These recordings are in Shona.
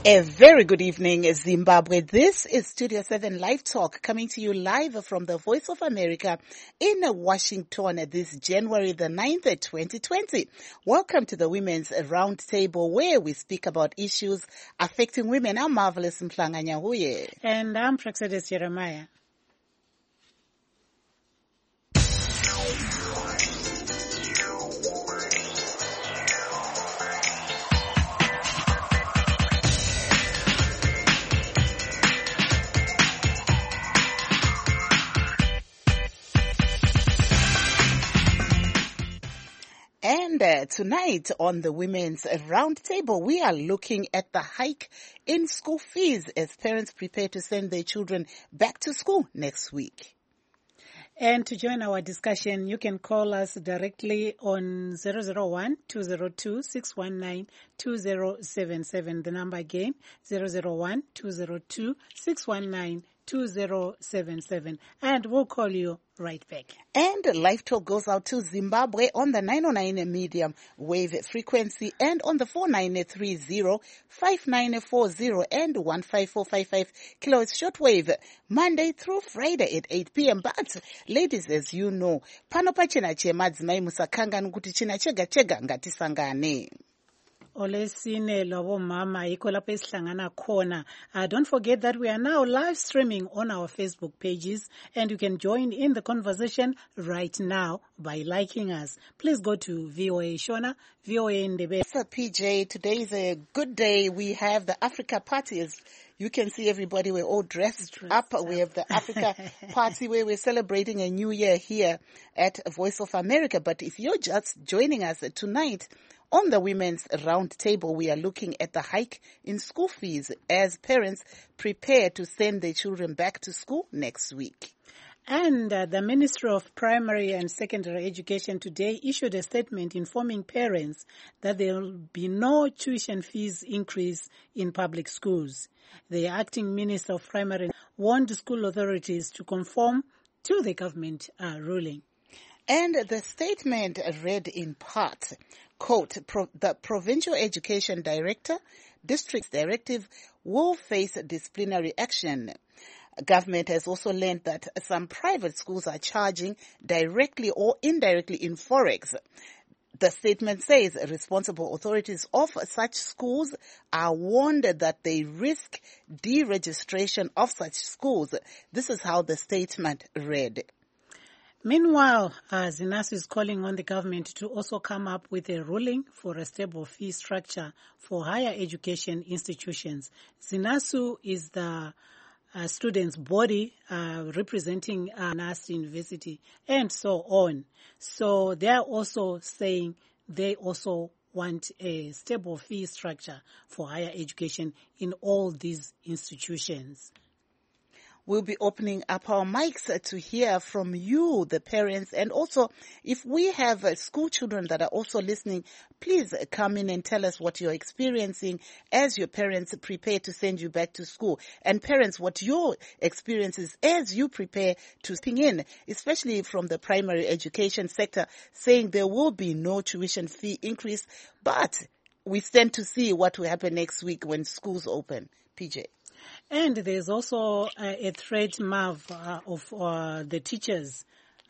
A very good evening, Zimbabwe. This is Studio 7 Live Talk coming to you live from the Voice of America in Washington this January the 9th, 2020. Welcome to the Women's Roundtable where we speak about issues affecting women. I'm Marvelous Mhlanga Nyahuye. And I'm Praxedis Jeremiah. And tonight on the Women's Roundtable, we are looking at the hike in school fees as parents prepare to send their children back to school next week. And to join our discussion, you can call us directly on 001-202-619-2077. The number again, 001-202-619-2077. And we'll call you right back. And Live Talk goes out to Zimbabwe on the 909 medium wave frequency and on the 4930, 5940 and 15455 kilohertz shortwave Monday through Friday at 8 p.m. But ladies, as you know, pano pachena che madzimai musakanga nukuti china chega chega ngatisangane. Olesine lobo mama iko lapho esihlangana khona. Don't forget that we are now live streaming on our Facebook pages and you can join in the conversation right now by liking us. Please go to VOA Shona, VOA Ndebe. So PJ, today is a good day. We have the Africa Party. As you can see, everybody, we're all dressed up. We have the Africa Party where we're celebrating a new year here at Voice of America. But if you're just joining us tonight, on the Women's Roundtable, we are looking at the hike in school fees as parents prepare to send their children back to school next week. And the Ministry of Primary and Secondary Education today issued a statement informing parents that there will be no tuition fees increase in public schools. The acting Minister of Primary warned school authorities to conform to the government ruling. And the statement read in part, quote, the Provincial Education Director, District Directive will face disciplinary action. Government has also learned that some private schools are charging directly or indirectly in forex. The statement says responsible authorities of such schools are warned that they risk deregistration of such schools. This is how the statement read. Meanwhile, ZINASU is calling on the government to also come up with a ruling for a stable fee structure for higher education institutions. ZINASU is the students' body representing NAS University and so on. So they are also saying they also want a stable fee structure for higher education in all these institutions. We'll be opening up our mics to hear from you, the parents, and also if we have school children that are also listening, please come in and tell us what you're experiencing as your parents prepare to send you back to school. And parents, what your experience is as you prepare to ping in, especially from the primary education sector, saying there will be no tuition fee increase, but we stand to see what will happen next week when schools open. PJ. And there's also a threat, Marv, of the teachers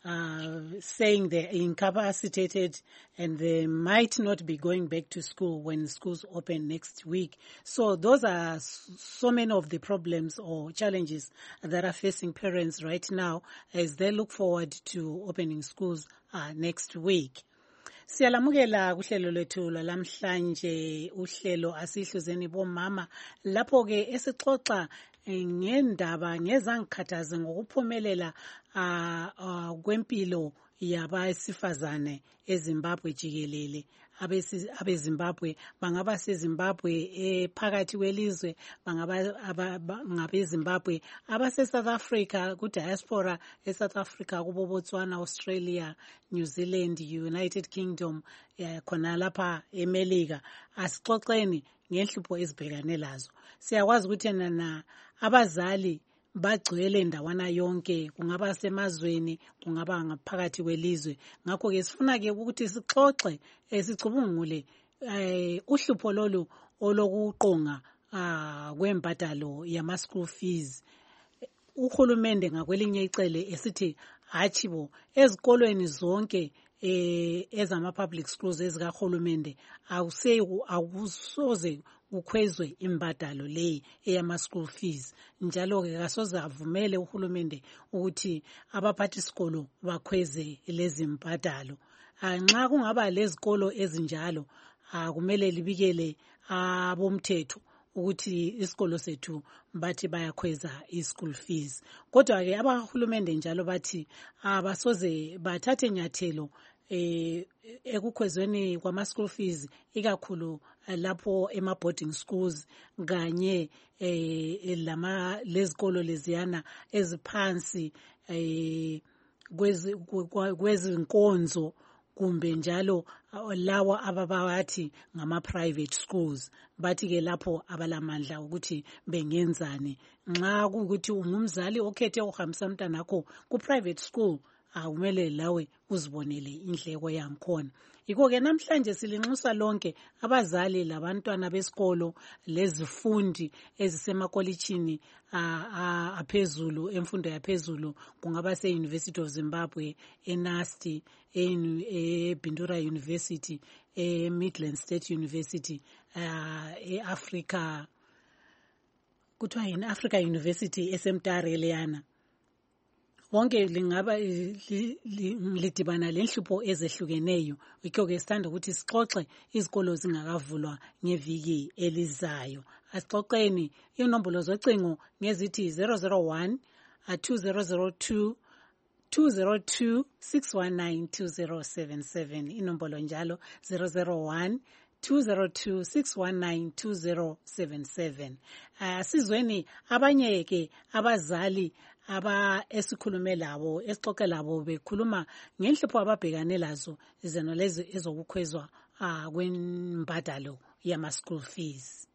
saying they're incapacitated and they might not be going back to school when schools open next week. So those are so many of the problems or challenges that are facing parents right now as they look forward to opening schools next week. Siyalamukela kuhlelo lethu lamhlanje uhlelo asihluzeni bomama lapho ke esixoxa ngendaba ngezangikhathaze ngokuphumelela kwempilo yabesifazane eZimbabwe jikelele. abeZimbabwe bangaba seZimbabwe phakathi kwelizwe ngabeZimbabwe abase-South Africa ku-diaspora eSouth Africa kubo Botswana, Australia, New Zealand, United Kingdom khona lapha eMelika. Asixoxeni ngenhlupho ezibhekane lazo. Siyakwazi ukuthi na abazali bagcwele ndawana yonke, kungaba semazweni, kungaba ngaphakathi kwelizwe. Ngakho ke sifuna ke ukuthi sixoxe sicubungule uhlupho lolu olokuqonga kwembadalo yama school fees, uhulumende ngakwelinye icele esithi hachibo ezikolweni zonke ezama public schools ezikahulumende akusoze kukhwezwe imbadalo leyi eyama school fees, njalo ke kasoze avumele uhulumende ukuthi abaphathi sikolo bakhweze lezi mbadalo. Nxa kungaba lezikolo ezinjalo kumele libikele abomthetho ukuthi isikolo sethu bathi bayakhweza i-school fees. Kodwa ke abahulumende njalo bathi abasoze bathathe nyathelo ekukhwezweni kwama-school fees, ikakhulu lapho ema-boarding schools kanye lezikolo leziyana eziphansi kwezinkonzo, kumbe njalo lawa ababawathi ngama-private schools. Bathi ke lapho abalamandla ukuthi bengenzani. Nxa kukuthi ungumzali okhethe ukuhambisa umntwana wakho ku-private school, kumele lawe uzibonele indleko yankhona. Yikho-ke namhlanje silinxusa lonke abazali labantwana besikolo lezifundi ezisemakolitshini aphezulu, emfundo yaphezulu, kungaba se-University of Zimbabwe, eNUST, eBindura University, eMidland State University, eAfrica, kuthiwa yini, Africa University eseMtare leyana. Wonke lingaba lidibana lenhlupho ezehlukeneyo. Yikho-ke sithanda ukuthi sixoxe izikolo zingakavulwa ngeviki elizayo. Asixoxeni inombolo zocingo ngezithi 001 2002 202 619 2077. Inombolo njalo 001 202 619 2077. Sizweni abanye ke abazali esikhulume labo, esixoxe labo bekhuluma ngenhlupho ababhekane lazo izeno lezi ezokukhwezwa kwembadalo yama school fees.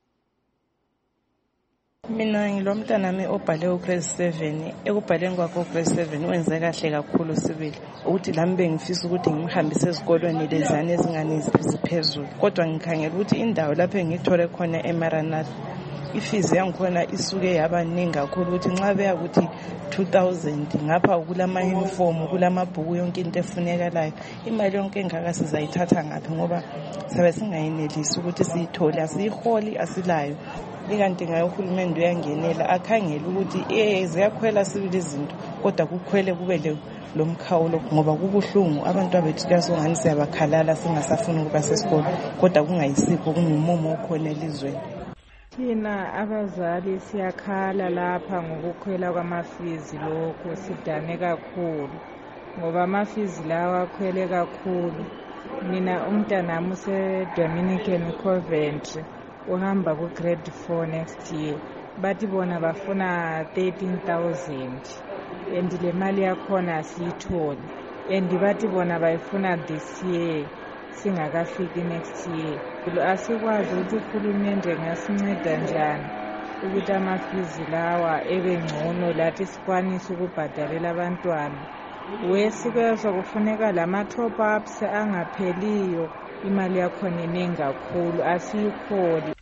Mina ngilomntanami obhale ugrade 7. Ekubhaleni kwakhe ugrade 7 wenze kahle kakhulu sibili, ukuthi lami bengifisa ukuthi ngimhambise ezikolweni lezane ezingane ziphezulu. Kodwa ngikhangela ukuthi indawo lapho engithole khona eMaranatha ifizi yangikhona isuke yaba ningi kakhulu, ukuthi nxa beya ukuthi 2000 ngapha kulama uniform, kulamabhuku, yonke into efunekalayo, imali yonke engaka sizayithatha ngaphi ngoba sabe singayenelisi ukuthi siyithole, asiyiholi, asilayo. Ikanti ngayo uhulumende uyangenela akhangela ukuthi ziyakhwela sibili izinto, kodwa kukhwele kube lomkhawulo ngoba kubuhlungu. Abantu abethu kuyasongani siyabakhalala singasafuni ukuba sesikolo, kodwa kungayisikho, kungumumo okhona elizweni. Thina abazali siyakhala lapha ngokukhwela kwamafizi. Lokho sidane kakhulu ngoba amafizi lawa akhwele kakhulu. Mina umntanami use-Dominican Coventry, uhamba ku-grade 4 next year. Bathi bona bafuna 13,000 and le mali yakhona siyitholi, and bathi bona bayifuna this year singakafiki next year. Asikwazi ukuthi uhulumende ngasinceda njani ukuthi amafizi lawa ebengcono lathi sikwanise ukubhadalela abantwana. Wesikwezo kufuneka lama-top ups angapheliyo, imali yakhona iningi kakhulu, asiyitholi.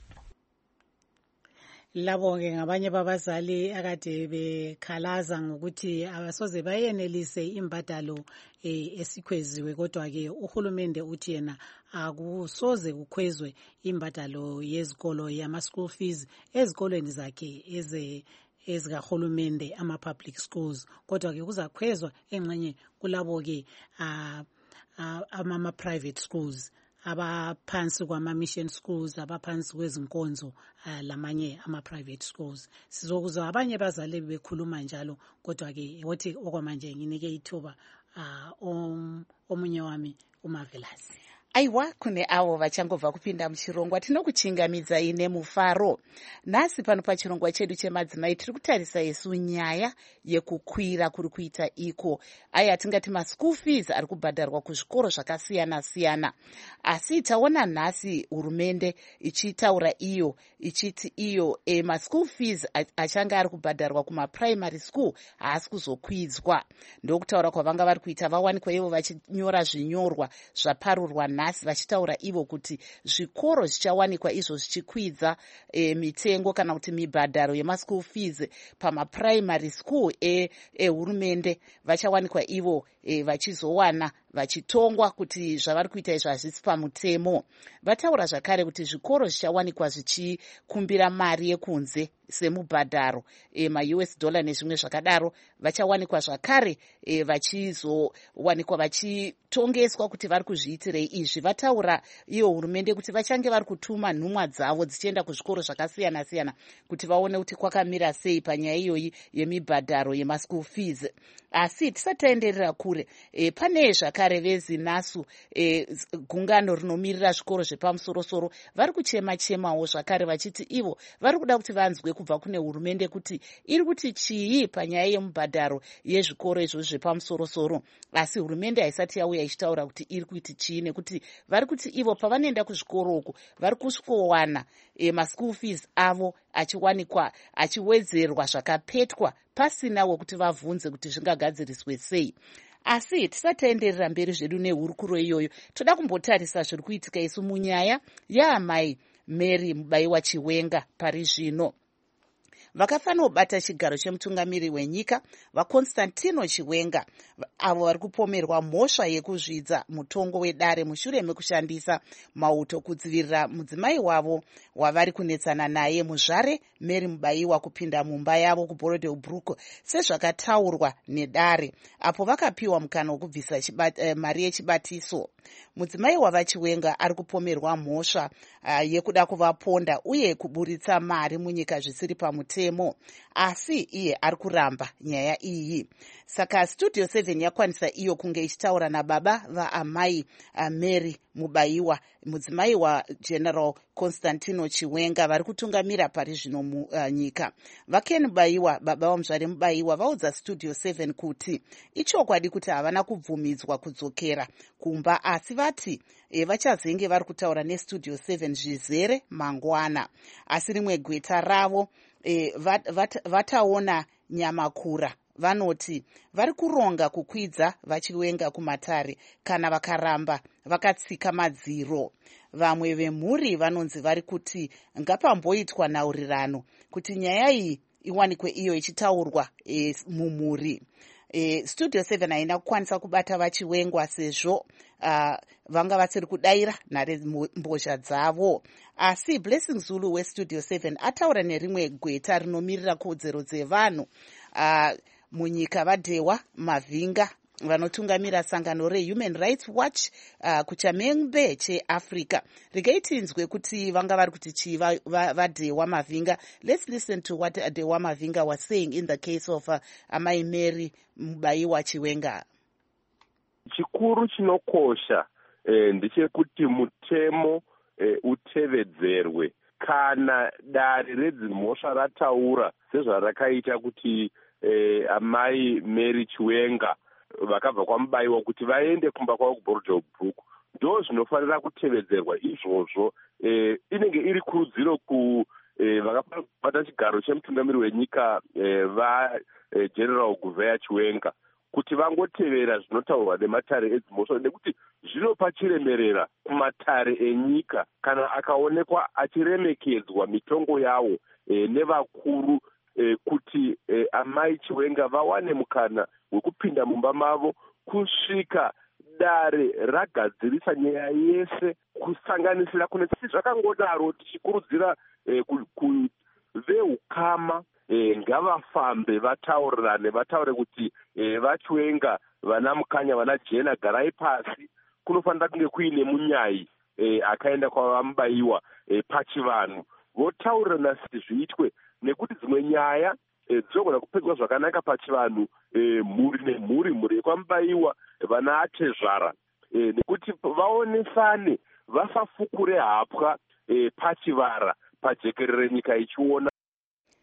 Labo ke ngabanye babazali akade bekhalaza ngokuthi abasoze bayenelise imbadalo esikhweziwe, kodwa ke uhulumende uthi yena akusoze kukhwezwe imbadalo yezikolo yama school fees ezikolweni zakhe ezikahulumende, ama-public schools, kodwa ke kuzakhwezwa engxenye kulabo ke ama-private schools, abaphansi kwama-mission schools, abaphansi kwezinkonzo, lamanye ama-private schools. Sizokuzwa abanye bazali bekhuluma njalo, kodwa ke wothi okwamanje nginike ithuba omunye wami uMavelasi. Aiwa, kune avo vachangobva kupinda muchirongwa tinokuchingamidza nemufaro. Nhasi pano pachirongwa chedu chemadzimai tiri kutarisa yesu nyaya yekukwira kuri kuita iko. Aya tingati ma-school fees ari kubhadharwa kuzvikoro zvakasiyana siyana. Asi taona nhasi hurumende ichitaura ichiti ma-school fees achanga ari kubhadharwa kuma-primary school haasi kuzokwidzwa. Ndokutaura kwavanga vari kuita vawanikwa ivo vachinyora zvinyorwa zvaparurwa nhasi vachitaura ivo kuti zvikoro zvichawanikwa izvo zvichikwidza mitengo kana kuti mibhadharo yemaschool fees pamaprimary school ehurumende vachawanikwa ivo vachizowana vachitongwa kuti zvavari kuita izvo hazvisi pamutemo. Vataura zvakare kuti zvikoro zvichawanikwa zvichikumbira mari yekunze semubhadharo maUS dollar nezvimwe zvakadaro, vachawanikwa zvakare vachizowanikwa vachitongeswa kuti vari kuzviitirei izvi. Vataura iyo hurumende kuti vachange vari kutuma nhumwa dzavo dzichienda kuzvikoro zvakasiyana siyana kuti vaone kuti kwakamira sei panyaya iyoyi yemibhadharo yemaschool fees. Asi tisati taenderera kure, pane zvakare vezinasu gungano rinomirira zvikoro zvepamusoro-soro vari kuchema-chemawo zvakare vachiti ivo vari kuda kuti vanzwe kubva kune hurumende kuti iri kuti chii panyaya yemubhadharo yezvikoro izvozvo zvepamusoro-soro. Asi hurumende haisati yauya ichitaura kuti iri kuiti chii, nekuti vari kuti ivo pavanoenda kuzvikoro uku vari kusvikowana maschool fees avo achiwanikwa achiwedzerwa zvakapetwa pasina wekuti vabvunze kuti zvingagadziriswe sei. Asi tisati taenderera mberi zvedu nehurukuro iyoyo, toda kumbotarisa zviri kuitika isu munyaya yaamai Mary Mubaiwa Chiwenga pari zvino. Vakafanira kubata chigaro chemutungamiri wenyika vaConstantino Chiwenga, avo vari kupomerwa mhosva yekuzvidza mutongo wedare mushure mekushandisa mauto kudzivirira mudzimai wavo wavari kunetsana naye muzvare Mary Mubaiwa kupinda mumba yavo kuBorodhebrook sezvakataurwa nedare, apo vakapiwa mukana wokubvisa mari yechibatiso. Mudzimai wavaChiwenga ari kupomerwa mhosva yekuda kuvaponda uye kuburitsa mari munyika zvisiri pamutemo, asi iye ari kuramba nyaya iyi. Saka Studio 7 yakwanisa iyo kunge ichitaura nababa vaamai Mary Mubaiwa, mudzimai waGeneral Constantino Chiwenga vari kutungamira pari zvino munyika. VaKen Mubaiwa, baba vamuzvare Mubaiwa, vaudza Studio 7 kuti ichokwadi kuti havana kubvumidzwa kudzokera kumba, asi vati vachazenge vari kutaura neStudio 7 zvizere mangwana. Asi rimwe gweta ravo vataona nyamakura vanoti vari kuronga kukwidza vaChiwenga kumatare kana vakaramba vakatsika madziro. Vamwe vemhuri vanonzi vari kuti ngapamboitwa nhaurirano kuti nyaya iyi iwanikwe iyo ichitaurwa mumhuri. Studio 7 haina kukwanisa kubata vaChiwenga sezvo vanga vasiri kudaira nhare mbozha dzavo. Asi Blessing Zulu weStudio 7 ataura nerimwe gweta rinomirira kodzero dzevanhu munyika vaDewa Mavhinga vanotungamira sangano reHuman Rights Watch kuchamhembe cheAfrica. Regai tinzwe kuti vanga vari kuti chii vaDewa Mavhinga. Let's listen to what Dewa Mavhinga was saying in the case of Amai Mary Mubaiwa Chiwenga. Chikuru chinokosha ndechekuti mutemo utevedzerwe kana dare redzimhosva rataura sezvarakaita kuti amai Mary Chiwenga vakabva kwaMubaiwa kuti vaende kumba kwavo kuBorodhebrook, ndo zvinofanira kutevedzerwa izvozvo. Inenge iri kurudziro vakafanira kubata chigaro chemutungamiri wenyika vaGeneral Gouveia Chiwenga kuti vangotevera zvinotaurwa nematare edzimhosva, nekuti zvinopa chiremerera kumatare enyika kana akaonekwa achiremekedzwa mitongo yawo nevakuru kuti amai Chiwenga vawane mukana wekupinda mumba mavo kusvika dare ragadzirisa nyaya yese kusanganisira kunetsesi. Zvakangodaro tichikurudzira veukama ngavafambe vataurirane, vataure kuti vaChiwenga vana mukanya vana jena garai pasi, kunofanira kunge kuine munyayi akaenda kwavamubaiwa pachivanhu, votaurirana kuti zviitwe, nekuti dzimwe nyaya dzinogona kupedzwa zvakanaka pachivanhu, mhuri nemhuri, mhuri yekwamubaiwa vana atezvara, nekuti vaonesane vasafukure hapwa pachivara pajekerere nyika ichiona.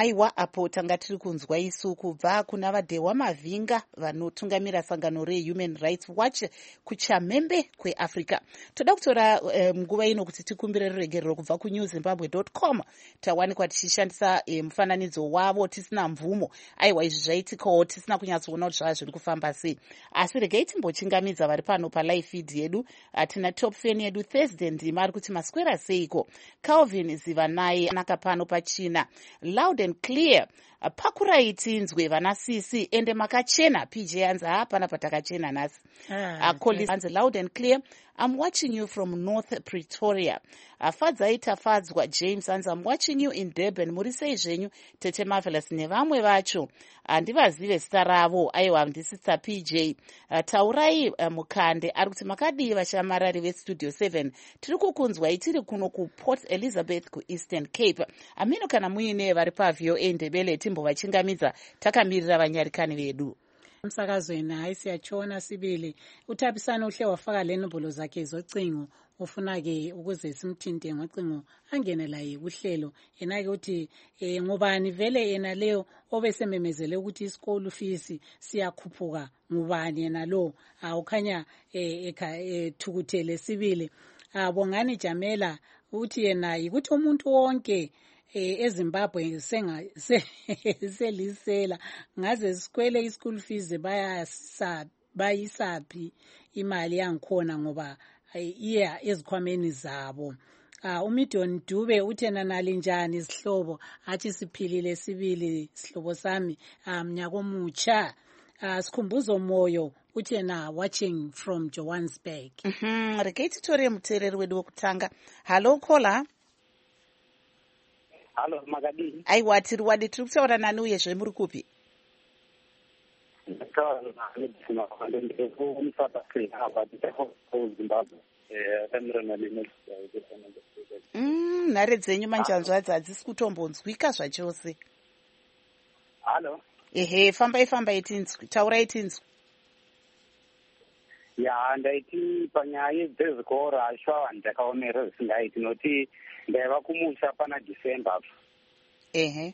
Aiwa, apo tanga tiri kunzwa isu kubva kuna Vadhewa Mavhinga vanotungamira sangano reHuman Rights Watch kuChamhembe kweAfrica. Toda kutora nguva ino kuti tikumbire ruregerero kubva kunewzimbabwe.com. Tawanikwa tichishandisa mufananidzo wavo tisina mvumo. Aiwa, izvi zvaitikawo tisina kunyatsoona kuti zvava zviri kufamba sei. Asi regai timbochingamidza vari pano palive feed yedu. Tina top fan yedu Thursday Ndima ari kuti maswera seiko. Calvin Zivanai anaka pano pachina. Loud and clear. Pakurai tinzwe vana sisi ende makachena. PJ anzi hapana patakachena nasi. Collins anzi loud and clear. I'm watching you from North Pretoria. Fadzai tafadzwa. James anzi I'm watching you in Durban. Muri sei zvenyu Tete Marvelous nevamwe vacho. Ndivazive zita ravo. Aiwa ndisi PJ. Taurai mukande ari kuti makadii vashamarari vestudio 7. Tiri kukunzwai tiri kuno kuPort Elizabeth kuEastern Cape. Amino kana muine vari paVOA Ndebele timbovachingamidza takamirira vanyarikani vedu. Umsakazweni hayi siyachona sibili utapisana uhle wafaka le nombolo zakhe zocingo ufuna-ke ukuze simthinte ngocingo angene laye kuhlelo yena-ke uthi ngubani vele yena leyo obesememezele ukuthi isikolo fees siyakhuphuka ngubani yena lo ukhanya thukuthele sibili Bongani Jamela uthi yena yikuthi umuntu wonke eZimbabwe selisela ngaze sikwele ischool fees bayisaphi imali yangikhona ngoba iya ezikhwameni zabo. Umidion Dube uthena nalinjani isihlobo athi siphilile sibili sihlobo sami mnyaka omutsha. Sikhumbuzo moyo uthena watching from Johannesburg. Rekethi tore mutereri wedu wokutanga. Hello caller. Hello Magadi. Aiwa tiri wadi tiri kutaura nani uye zvemuri kupi? Nhare dzenyu manjanzvadzi hadzisi kutombonzwika zvachose. Hello. Ehe, fambai tinzwi, taurai tinzwi. Ya, ndaiti panyaya dzezvikora zvava ndakaomera zvisingaiti noti ndaiva kumusha pana December. Ehe.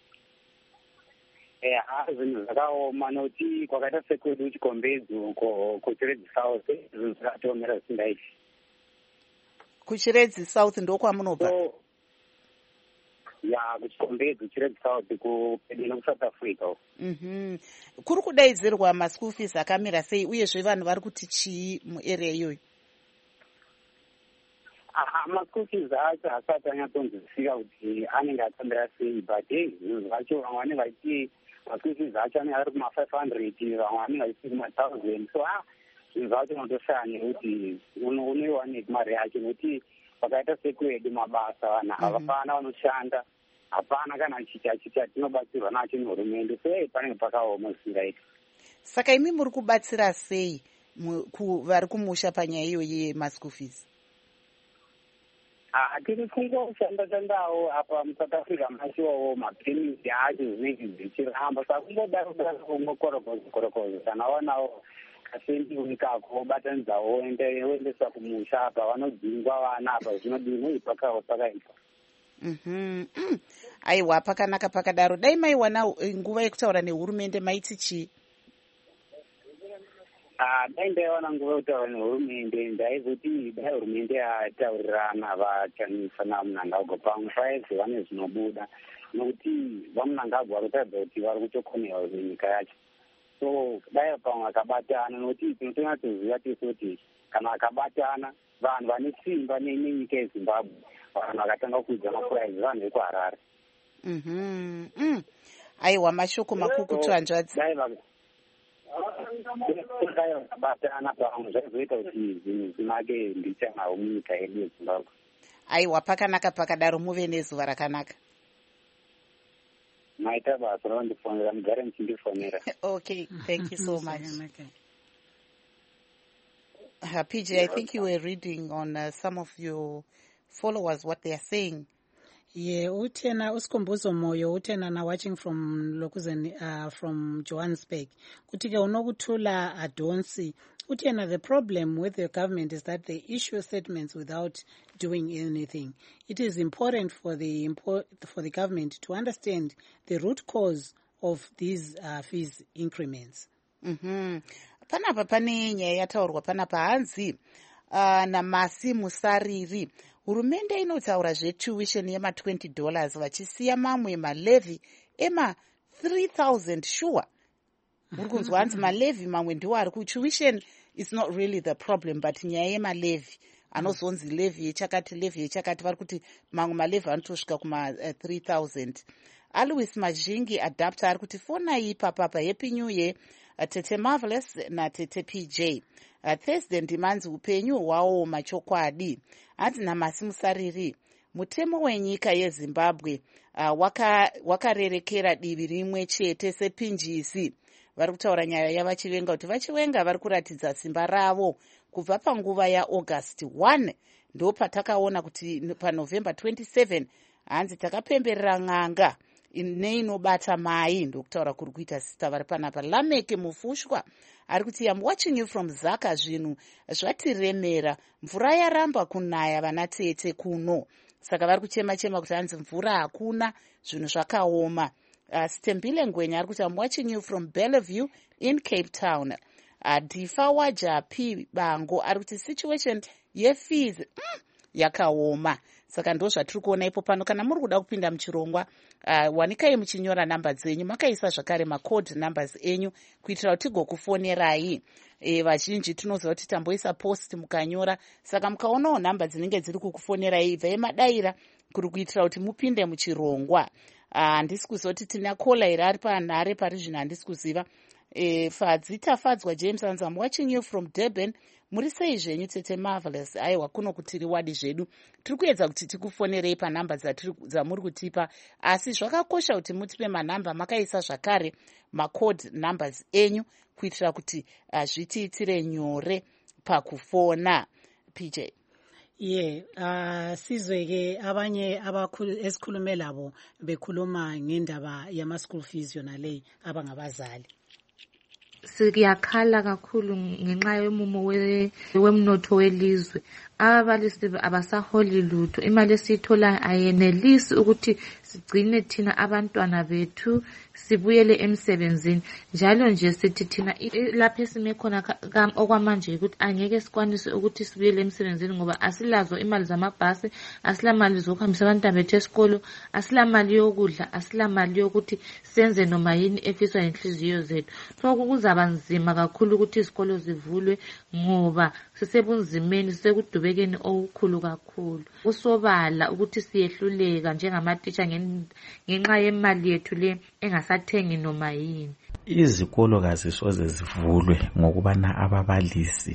Zvinhu zvakaoma noti kwakaita sekwedu Chikombedzo kuChiredzi South zvinhu zvakatiomera zvisingaiti. Kuchiredzi South ndokwamunobva? Ya, kuChikombedzo Chiredzi South kupedyo kuSouth Africa. Kuri kudaidzirwa maschool fees akamira sei uyezve vanhu vari kuti chii muarea iyoyo? Maschool fees acho hasati anyatsonzwisika kuti anenge akamira sei, but zvinhu zvacho vamwe vanenge vachiti maschool fees acho anenge ari kuma500 vamwe vanenge vachiti kuma1000 so zvinhu zvacho unotoshaya nekuti unoiwanei mari yacho nekuti pakaita sekwedu mabasa vanhu havafana vanoshanda hapana kana chicha tinobatsirwa nacho nehurumende so panenge pakaoma zvisingaiti. Saka imi muri kubatsira sei vari kumusha panyaya iyoyi yemaschool fees? Tiri kungoshanda-shandawo apa muSouth Africa machiwawo mapemiti acho zvinenge zvichiramba saka kungodaro ngokorokozo kana wanawo kasendi kako batanidzawo oendesa kumusha apa vanodzingwa vana apa zvinodini pakaita. Aiwa, pakanaka pakadaro. Dai maiwana nguva yekutaura nehurumende maiti chii? Dai ndaiwana nguva yekutaura nehurumende ndaizoti dai hurumende yataurirana vachanisa Mnangagwa pamwe paizova nezvinobuda nokuti vaMnangagwa varikuratidza kuti vari kutokonewa nyika yacho. So dai pamwe akabatana nokuti tinotonyatsoziva tese kuti kana akabatana vanhu vane simba nenyika yeZimbabwe vanhu vakatanga kuidza mapuraizi vanhu vekuHarare. Aiwa, mashoko makukutu hanzvadzi. Dai vakabatana pamwe zvaizoita kuti zvinhu zvinake mbicha nawo munyika yedu yeZimbabwe. Aiwa, pakanaka pakadaro, muve nezuva rakanaka. Maita basa ravandifonera mugare muchindifonera. Okay, thank you so much. PJ, I think you were reading on some of your followers what they are saying. Yeah, utena usikhumbuzo moyo utena na watching from lokuzeni from Johannesburg. Kuthi ke unokuthula Adonsi Futhi the problem with the government is that they issue statements without doing anything. It is important for the government to understand the root cause of these fees increments. Panapa pane nyaya yataurwa panapa hanzi naMasi Musariri. Hurumende inotaura zvetuition yema $20 vachisiya mamwe malevy ema 3,000 sure. Muri kunzwa hanzi malevy mamwe ndiwo ari kutuition is not really the problem, but nyaya yemalevy anozonzi levy yechakati vari kuti mamwe malevy anotosvika kuma 3,000. Alois Majingi adapter ari kuti fonai papapa happy new year Tete Marvelous naTete PJ. Thursday ndimanzi upenyu hwawo machokwadi. Hanzi naMasi Musariri, mutemo wenyika yeZimbabwe wakarerekera divi rimwe chete sepinjisi. Vari kutaura nyaya yavachivenga kuti vachivenga vari kuratidza simba ravo kubva panguva yaAugust 1 ndo patakaona kuti paNovember 27 hanzi takapemberera ng'anga neinobata mai ndokutaura kuri kuita sista vari panapa. Lameke Mufushwa ari kuti I'm watching you from Zaka, zvinhu zvatiremera, mvura yaramba kunaya vana tete kuno, saka vari kuchema kuti hanzi mvura hakuna, zvinhu zvakaoma. Stembile Ngwenya ari kuti I'm watching you from Bellevue in Cape Town. Difa Wajapi Bango ari kuti situation yefees yakaoma, saka ndo zvatiri kuona ipo pano. Kana muri kuda kupinda muchirongwa, wanikai muchinyora namba dzenyu, makaisa zvakare macode numbers enyu kuitira kuti tigokufonerai. Vazhinji tinoziva kuti tamboisa post mukanyora, saka mukaonawo namba dzinenge dziri kukufonerai ibvai madaira kuri kuitira kuti mupinde muchirongwa. Handisi kuzoti tina kola iri ari panhare pari zvino, handisi kuziva. Fadzitafadzwa James hanzi I'm watching you from Durban. Muri sei zvenyu Tete Marvelous? Aiwa, kuno kutiri wadi zvedu tiri kuedza kuti tikufonerei panhamba dzamuri kutipa, asi zvakakosha kuti mutipe manhamba makaisa zvakare macode numbers enyu kuitira kuti zvitiitire nyore pakufona. PJ. Sizwe-ke abanye esikhulume labo bekhuluma ngendaba yama-school fees yona leyi abangabazali. Siyakhala kakhulu ngenxa yomumo wemnotho welizwe. Ababalisi abasaholi lutho, imali esiyithola ayenelisi ukuthi sigcine thina abantwana bethu sibuyele emsebenzini. Njalo nje sithi thina lapho esime khona okwamanje ukuthi angeke sikwanise ukuthi sibuyele emsebenzini ngoba asilazo imali zamabhasi, asilamali zokuhambisa abantwana bethu esikolo, asilamali yokudla, asilamali yokuthi senze noma yini efiswa inhliziyo zethu. So kuzaba nzima kakhulu ukuthi izikolo zivulwe ngoba sisebunzimeni, sisekudubekeni okukhulu kakhulu. Kusobala ukuthi siyehluleka njengamatitsha ngenxa yemali yethu le engasathengi noma yini. Izikolo kazisoze zivulwe ngokubana ababalisi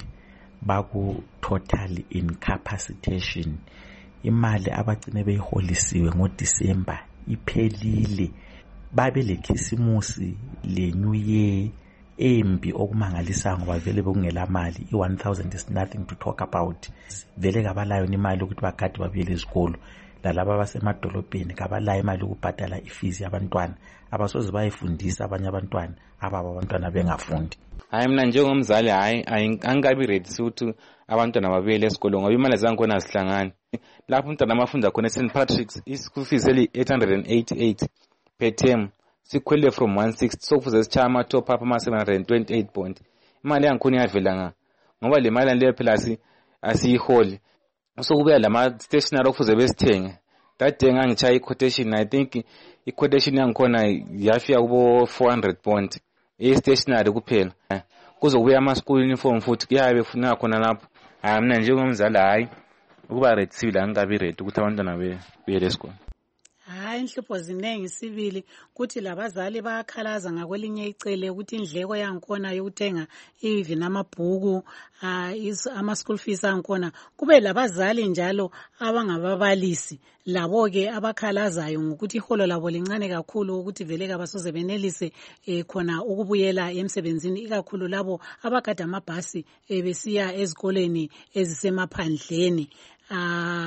baku-total incapacitation. Imali abagcine beyiholisiwe ngoDisemba iphelile, babe lekhisimusi le-New Year embi okumangalisa ngoba vele bekungela mali. I-1,000 is nothing to talk about. Vele kabalayo imali ukuthi bagade babuyele ezikolo. Lalaba abasemadolobheni kabalayo imali ukubhadala ifees yabantwana abasoze bayifundisa abanye abantwana abantwana bengafundi. Hayi, mina njengomzali angabi ready ukuthi abantwana babuyele esikolo ngoba imali zankhona azihlangani. Lapho umntwana amafunda khona eSt Patrick's i-school fees eli 888 per term, sikhwele from 160 sokufuze sichaya ama-top up ama-728 point. Imali yankhona iyavela ngoba le mali leyo phela asiyiholi. Sokubuya lama-stationary okufuze besithenge. That day ngangichaya i-quotation, I think i-quotation yankhona yafika kubo 400 point i-stationary kuphela. Kuzokubuya ama-school uniform futhi kuyabe kufuneka khona lapho. Mina njengomzali hayi ukuba ready sibili angabi ready ukuthi abantwana beyele esikolo. Hayi, inhlupho ziningi sibili ukuthi labazali bayakhalaza ngakwelinye icele ukuthi indleko yankhona yokuthenga even amabhuku ama-school fees ankhona. Kube labazali njalo abangababalisi labo-ke abakhalazayo ngokuthi iholo labo lincane kakhulu ukuthi vele kabasoze benelise khona ukubuyela emsebenzini, ikakhulu labo abagada amabhasi besiya ezikoleni ezisemaphandleni.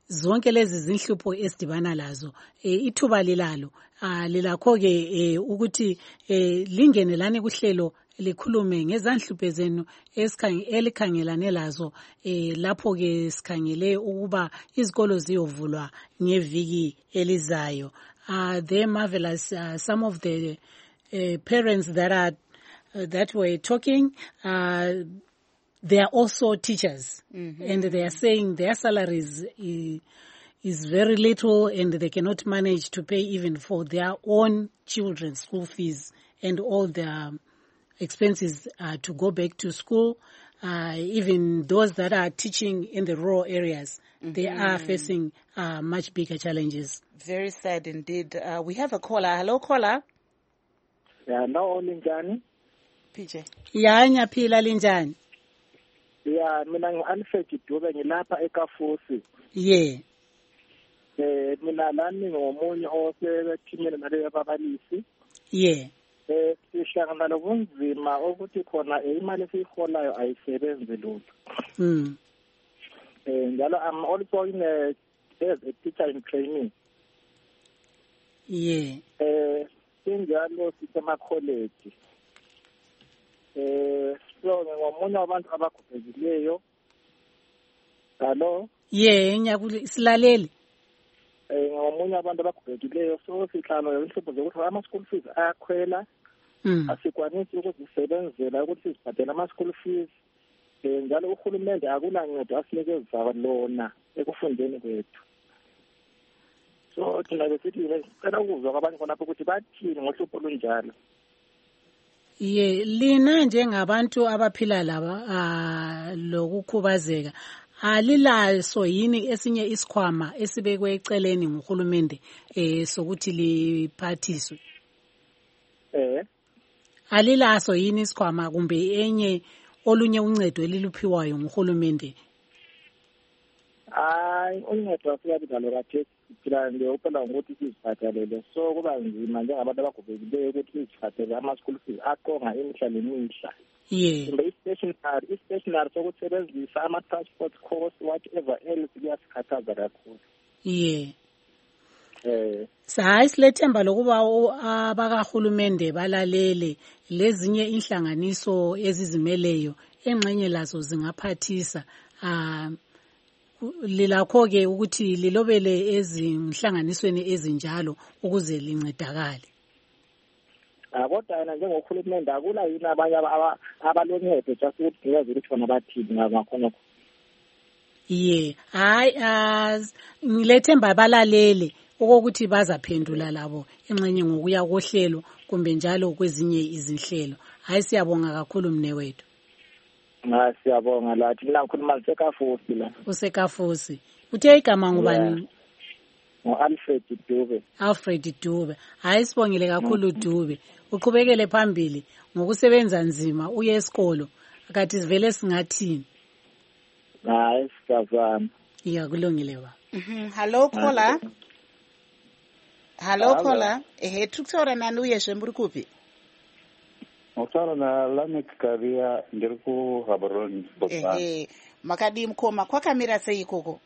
zonke lezi zinhlupho esidibana lazo ithuba lilalo lilakho ke ukuthi lingenelane kuhlelo likhulume ngezanhluphe zenu elikhangelane lazo lapho ke sikhangele ukuba izikolo ziyovulwa ngeviki elizayo. They're marvelous. Some of the parents that were talking, they are also teachers, and they are saying their salaries is very little, and they cannot manage to pay even for their own children's school fees and all their expenses to go back to school. Even those that are teaching in the rural areas, they are facing much bigger challenges. Very sad indeed. We have a caller. Hello, caller. Yeah, no, Linjani. PJ. Yeah, nyaphila linjani. Yeah, mina ngi-Alfred Dube ngilapha eKafusi. Yeah. Mina lami ngomunye osebethimele naleyo ababalisi. Yeah. Sihlangana nobunzima ukuthi khona imali esiyiholayo ayisebenzi lutho. Njalo I'm also in as a teacher in training. Yeah. Sinjalo sisema-college. So ngomunye wabantu abakhubekileyo. Hello? Yeah, silaleli. Ngomunye wabantu abakhubekileyo, so sihlalo inhlupho zokuthi ama-school fees ayakhwela. Asikwanisi ukuzisebenzela ukuthi sizibhadele ama-school fees. Njalo uhulumende akulancedo asinikeza lona ekufundeni kwethu. So thina besithi sicela ukuzwa kwabantu khonapho ukuthi bathini ngohlupho olunjalo. Ye lina njengabantu abaphila laba lokukhubazeka alilaso yini esinye isikhwama esibekwe eceleni nguhulumende sokuthi liphathiswe? Alilaso yini isikhwama kumbe enye olunye uncedo eliluphiwayo nguhulumende? Uncedo asikabi ngalo kathesi phela nje uphela ngokuthi sizibhadalele, so kuba nzima njengabantu abagobekileyo ukuthi sizibhadale ama-school fees aqonga imihla nemihla. Kumbe i-stationary sokusebenzisa ama-transport costs whatever else kuyasikhathaza kakhulu. Hayi silethemba lokuba abakahulumende balalele lezinye inhlanganiso ezizimeleyo engxenye lazo zingaphathisa lilakho ke ukuthi lilobele ezinhlanganisweni ezinjalo ukuze lincedakale. Kodwa yena njengohulumende akula yini abanye abaloncedo just ukuthi ngeze ukuthi bona bathini ngakhonokho. Hayi ngilethemba balalele okokuthi bazaphendula labo engxenye ngokuya kohlelo kumbe njalo kwezinye izinhlelo. Hayi siyabonga kakhulu mnewethu. Siyabonga lathi mina ngikhuluma ngisekafusi la. Usekafusi. Uthe igama ngubani? Alfred Dube. Alfred Dube. Hayi sibongile kakhulu Dube. Uqhubekele phambili ngokusebenza nzima uye esikolo. Akathi sivele singathini. Hayi siyazama. Kulungile ba. Hello caller. Hello caller. Tukutsaura nani uyezve muri kupi? Mutaura na Lamek Karia ndiri kuHabaroni Botswana. Makadi mukoma kwakamira sei ikoko?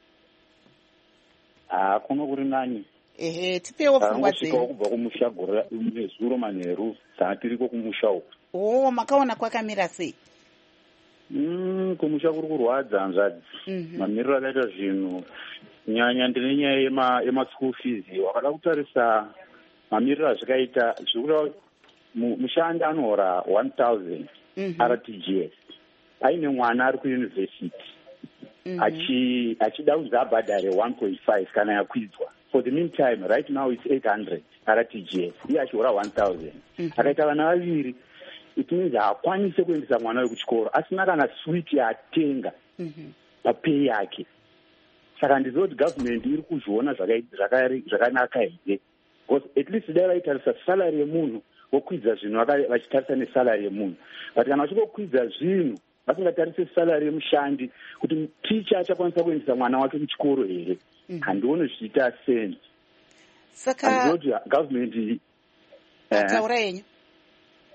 Kuno kuri nani. Tipewo pfungwa dzenyu. Kubva kumusha gore nezuro manheru tiri kumusha uko. Makaona kwakamira sei? Kumusha kuri kurwadza hanzvadzi. Mamiriro akaita zvinhu nyanya ndine nyaya yema-school fees. Wakada kutarisa mamiriro azvikaita zvikura mushandi anohora 1000 RTGS. Aine mwana ari kuyunivhesiti achida kunzi abhadhare 1.5 kana yakwidzwa. For the meantime, right now it's 800 RTGS. Iye achihora 1000. Akaita vana vaviri. It means haakwanise kuendesa mwana we kuchikoro asina kana switi yaatenga papei yake. Saka ndizoti government iri kuzviona zvakanaka here. Because at least dai vaitarisa salary yemunhu vokwidza zvinhu vachitarisa nesalary yemunhu. But kana vachikokwidza zvinhu vasingatarise salary yemushandi kuti ticha achakwanisa kuendesa mwana wake kuchikoro here. Handioni zvichiita sense. Saka ndizoti government taura yenyu.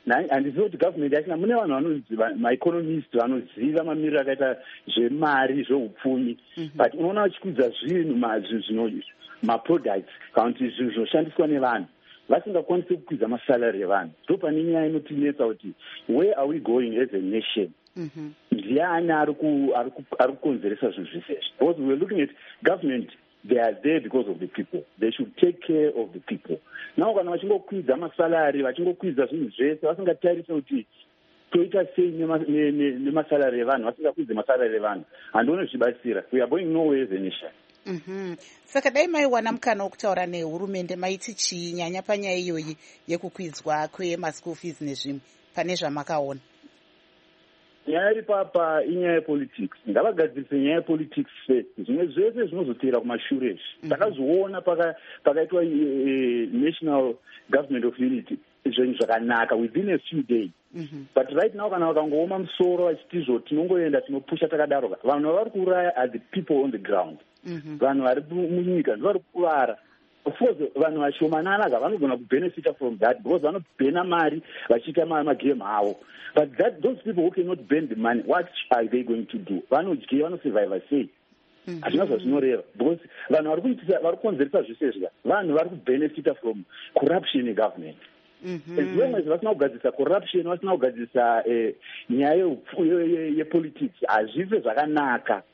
handiziva kuti gavhmendi yachina mune vanhu vanonzi maeconomist vanoziva mamiriro akaita zvemari zveupfumi but unoona vachikwidza zvinhu maproducts kana kuti zvinhu zvinoshandiswa nevanhu vasingakwanisi kukwidza masalary evanhu. Ndo pane nyaya inotinetsa kuti where are we going as a nation? Ndiani ari kukonzeresa zvinhu zvesezvi? Because we're looking at government, they are there because of the people. They should take care of the people. Now kana vachingokwidza masalary, vachingokwidza zvinhu zvese, vasingatarisa kuti toita sei nemasalary evanhu, vasingakwidze masalary evanhu, handione zvibatsira. We are going nowhere as a nation. Saka dai maiwana mukana wokutaura nehurumende maiti chii nyanya panyaya iyoyi yekukwidzwa kwema-school fees nezvimwe pane zvamakaona? Nyaya iri papa inyaya yepolitics. Ngavagadzirise nyaya yepolitics first. Zvimwe zvese zvinozotera kumashure. Takazviona pakaitwa national government of unity zvinhu zvakanaka within a few days. But right now kana vakangooma musoro vachitizvo tinongoenda tinopusha takadaro, vanhu vavari kuuraya are the people on the ground. Vanhu vari munyika ndivari kuvara. Of course vanhu vashomanana vanogona kubenefita from that because vanobhena mari vachiita magame avo. But those people who cannot bend the money, what are they going to do? Vanodya, vanosurvive sei? Hazvina zvazvinoreva because vanhu vari kukonzeresa zvese izvi vanhu vari kubenefita from corruption yegovernment. As long as vasina kugadzisa corruption, vasina kugadzisa nyaya yepolitics, hazvive zvakanaka.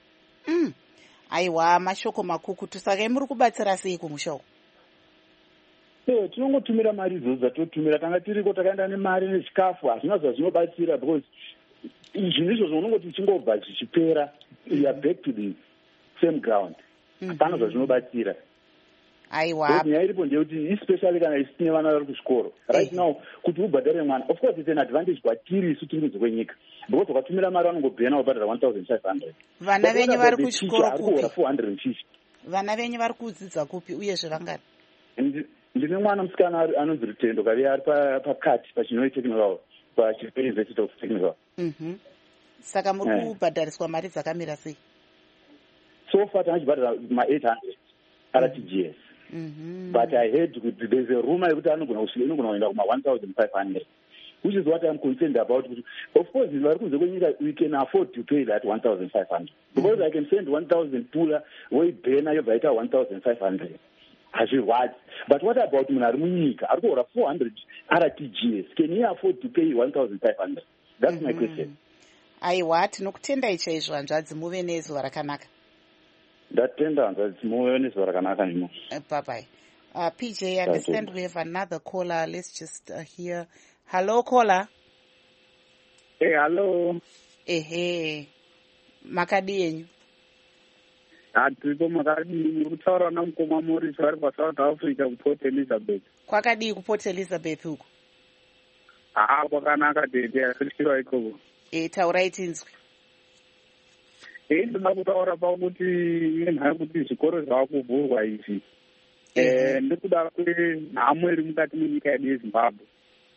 Aiwa, mashoko makukutu. Saka muri kubatsira sei kumushoko? Tinongotumira mari idzodzo dzatotumira. Tanga tiriko takaenda nemari nechikafu, hazvina zvazvinobatsira because izvi ndizvo zvaunongoti chingobva zvichipera, we are back to the same ground. Hapana zvazvinobatsira. Aiwa. Nyaya iripo ndeyekuti especially kana isine vana vari kuchikoro. Right now kuti ubhadhare mwana, of course it's an advantage kwatiri isu tiri kunze kwenyika. Because ukatumira mari vanongobhena ubhadhara 1,500. Vana venyu vari kuchikoro kupi? 450. Vana venyu vari kudzidza kupi uyezve vangani? Ndine mwana musikana anonzi Rutendo kavi ari pakati pachinoi technical University of Technical. Saka muri kubhadhariswa mari dzakamira sei? So far tanachibhadhara ma800 RTGS. But I heard there's a rumor yekuti anogona kuenda kuma-1,500. Which is what I'm concerned about. Of course, we can afford to pay that 1,500. Because I can send 1,000 pula, way Bena, you buy 1,500. As you watch. But what about Munarmunika? I got 400 RTGS. Can you afford to pay 1,500? That's my question. Aiwa, tinokutenda ichaizvo hanzvadzi muve nezuva rakanaka. Ndatenda hanzvadzi muve nezuva rakanaka nimo. Bye-bye. PJ, I understand we have another caller. Let's just hear. Hello, caller. Hey, hello. Hey. Makadi yenyu. Tiripo makadi kutaura namukoma Morris vari paSouth Africa kuPort Elizabeth. Kwakadii kuPort Elizabeth uko? Kwakanaka dede asishirwa ikoko. Taurai tinzwi. Ndinoda kutaura pakuti nenhaya kuti zvikoro zvava kuvhurwa izvi. Ndikuda kwenhamo iri mukati menyika yedu yeZimbabwe.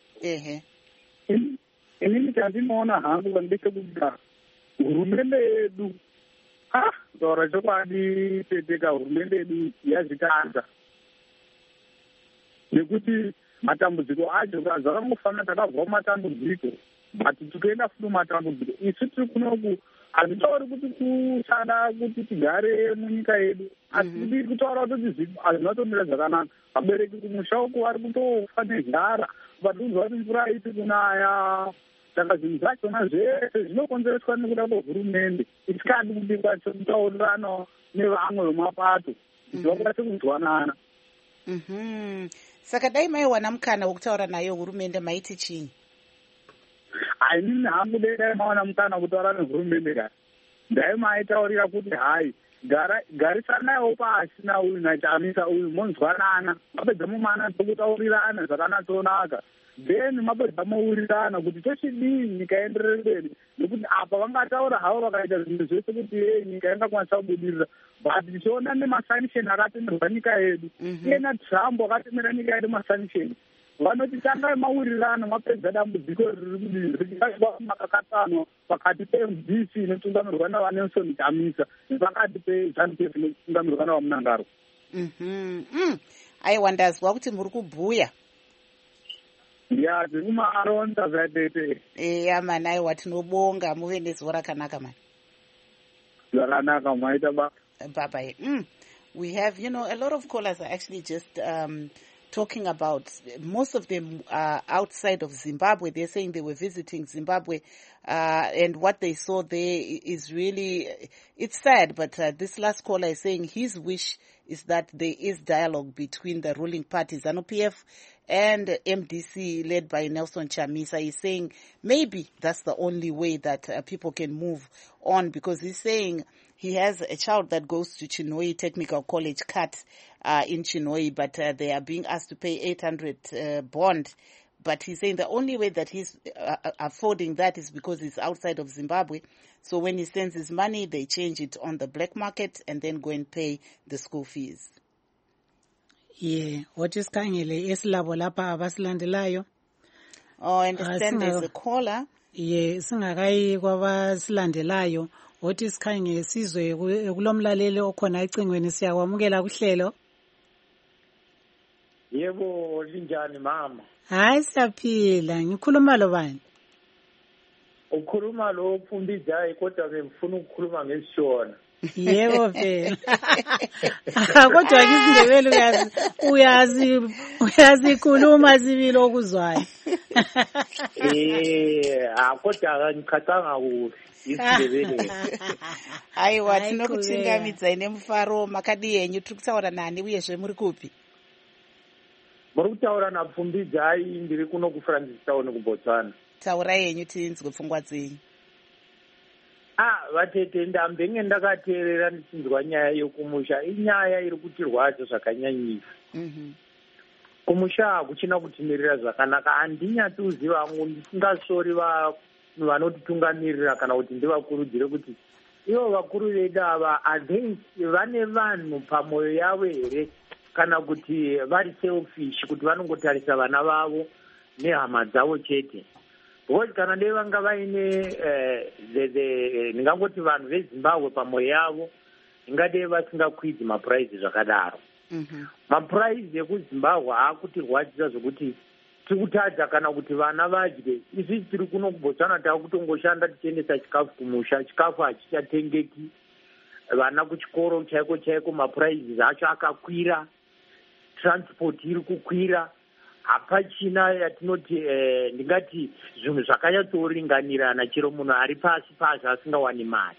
Inini chandinoona hangu ndechekuti hurumende yedu kutaura chokwadi teteka hurumende yedu yazvitadza nekuti matambudziko acho zvakangofanira takabva mumatambudziko but tikuenda futi mumatambudziko isu tiri kunoku hazvitauri kuti kushada kuti tigare munyika yedu asi ndiri kutaura kuti zvinhu hazvinatomira zvakanaka. Vabereki kumusha uku vari kutofa nezhara padunzwa kuti mvura haiti kunaya. Saka zvinhu zvachona zvese zvinokonzereswa nekuda kwehurumende isikadi kudikwanisa kutaurirana nevamwe vemapato kuti vakwanise kunzwanana. Saka dai maiwana mukana wokutaura nayo hurumende maiti chini? Inini hangu dai mawana mukana wokutaura nehurumende kare ndai maitaurira kuti hai garisanawo pasi nauyu nachamisa uyu monzwanana mapedza mumana tokutaurirana zvakanatonaka then mapedza mourirana kuti tochidii nyika enderere mberi nekuti apa vangataura havo vakaita zvinhu zvese kuti nyika ingakwanisa kubudirira but tichiona nemasanisheni akatemerwa nyika yedu iyena Trump akatemera nyika yedu masanisheni vanoti tangai maurirana mapedza dambudziko ririchiva makakatanwa pakati peMDC inotungamirwa navaNelson Chamisa pakati peZANU-PF inotungamirwa navaMunangaro. Aiwa ndazwa kuti muri kubhuya ndiyazi kuma-aronta zatete. Eya mani, aiwa tinobonga, muve nezuva rakanaka mani. Zvakanaka maita ba. Bye-bye. We have, a lot of callers are actually just talking about, most of them are outside of Zimbabwe. They're saying they were visiting Zimbabwe, and what they saw there is really, it's sad, but this last caller is saying his wish is that there is dialogue between the ruling parties, ZANU-PF and MDC led by Nelson Chamisa. He's saying maybe that's the only way that people can move on, because he's saying he has a child that goes to Chinhoyi Technical College, CAT, in Chinhoyi, but they are being asked to pay 800 bond. But he's saying the only way that he's affording that is because he's outside of Zimbabwe. So when he sends his money, they change it on the black market and then go and pay the school fees. Yeah, what is Kangele? Eslabo lapa abasilandelayo. Oh, I understand there's a caller. Yeah, singakai kwabasilandelayo. What is Kangele sizwe kulomlaleli okhona ecingweni siyakwamukela kuhlelo. Yebo, linjani mama? Hayi siyaphila, ngikhuluma lo bani? Ukhuluma lo Pfumbidzai kodwa ngifuna ukukhuluma ngesishona. Yebo phela. Kodwa isindebele uyazi khuluma sibili okuzwayo. Kodwa ngikhathanga kuhle isindebele. Aiwa tinokuchingamidza ine mufaro, makadi yenyu tiri kutaura nani uyezve muri kupi? Muri kutaura naPfumbidzai, ndiri kuno kuFrancis Town kuBotswana. Taura yenyu tinzwe pfungwa dzenyu. Vatete ndambenge ndakateerera ndichinzwa nyaya yokumusha. Inyaya iri kutirwadza zvakanyanyisa. Kumusha hakuchina kutimirira zvakanaka. Handinyatsoziva vangu, ndisingasori vanotitungamirira kana kuti ndivakurudzire kuti ivo vakuru vedu ava vane vanhu pamwoyo yavo here, kana kuti vari selfish, kuti vanongotarisa vana vavo nehama dzavo chete. Because kana dei vanga vaine ndingangoti vanhu veZimbabwe pamwoyo yavo, ingadei vasingakwidzi mapuraizi zvakadaro. Mapuraizi ekuZimbabwe aakutirwadzisa zvokuti tiri kutadza kana kuti vana vadye. Isusu tiri kuno kuBotswana taakutongoshanda tichiendesa chikafu kumusha, chikafu hachichatengeki. Vana kuchikoro chaiko chaiko mapuraizi acho akakwira, transport iri kukwira. Hapachina yatinoti ndingati zvinhu zvakanyatsoringanirana, chero munhu ari pasi pasi asingawani mari.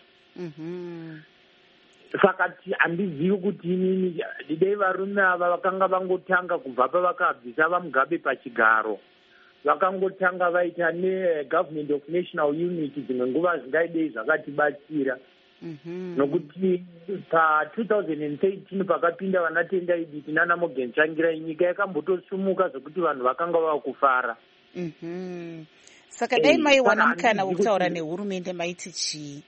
Saka handizivi kuti inini didei varume ava vakanga vangotanga kubva pavakabvisa vaMugabe pachigaro, vakangotanga vaita neGovernment of National Unity dzimwe nguva zingaidei zvakatibatsira. Nokuti pa2013 pakapinda vanatenda iditi nana Morgan Tsvangirai, nyika yakambotosumuka zvokuti vanhu vakanga vakufara. Saka dai maiwana mukana wokutaura nehurumende maiti chii?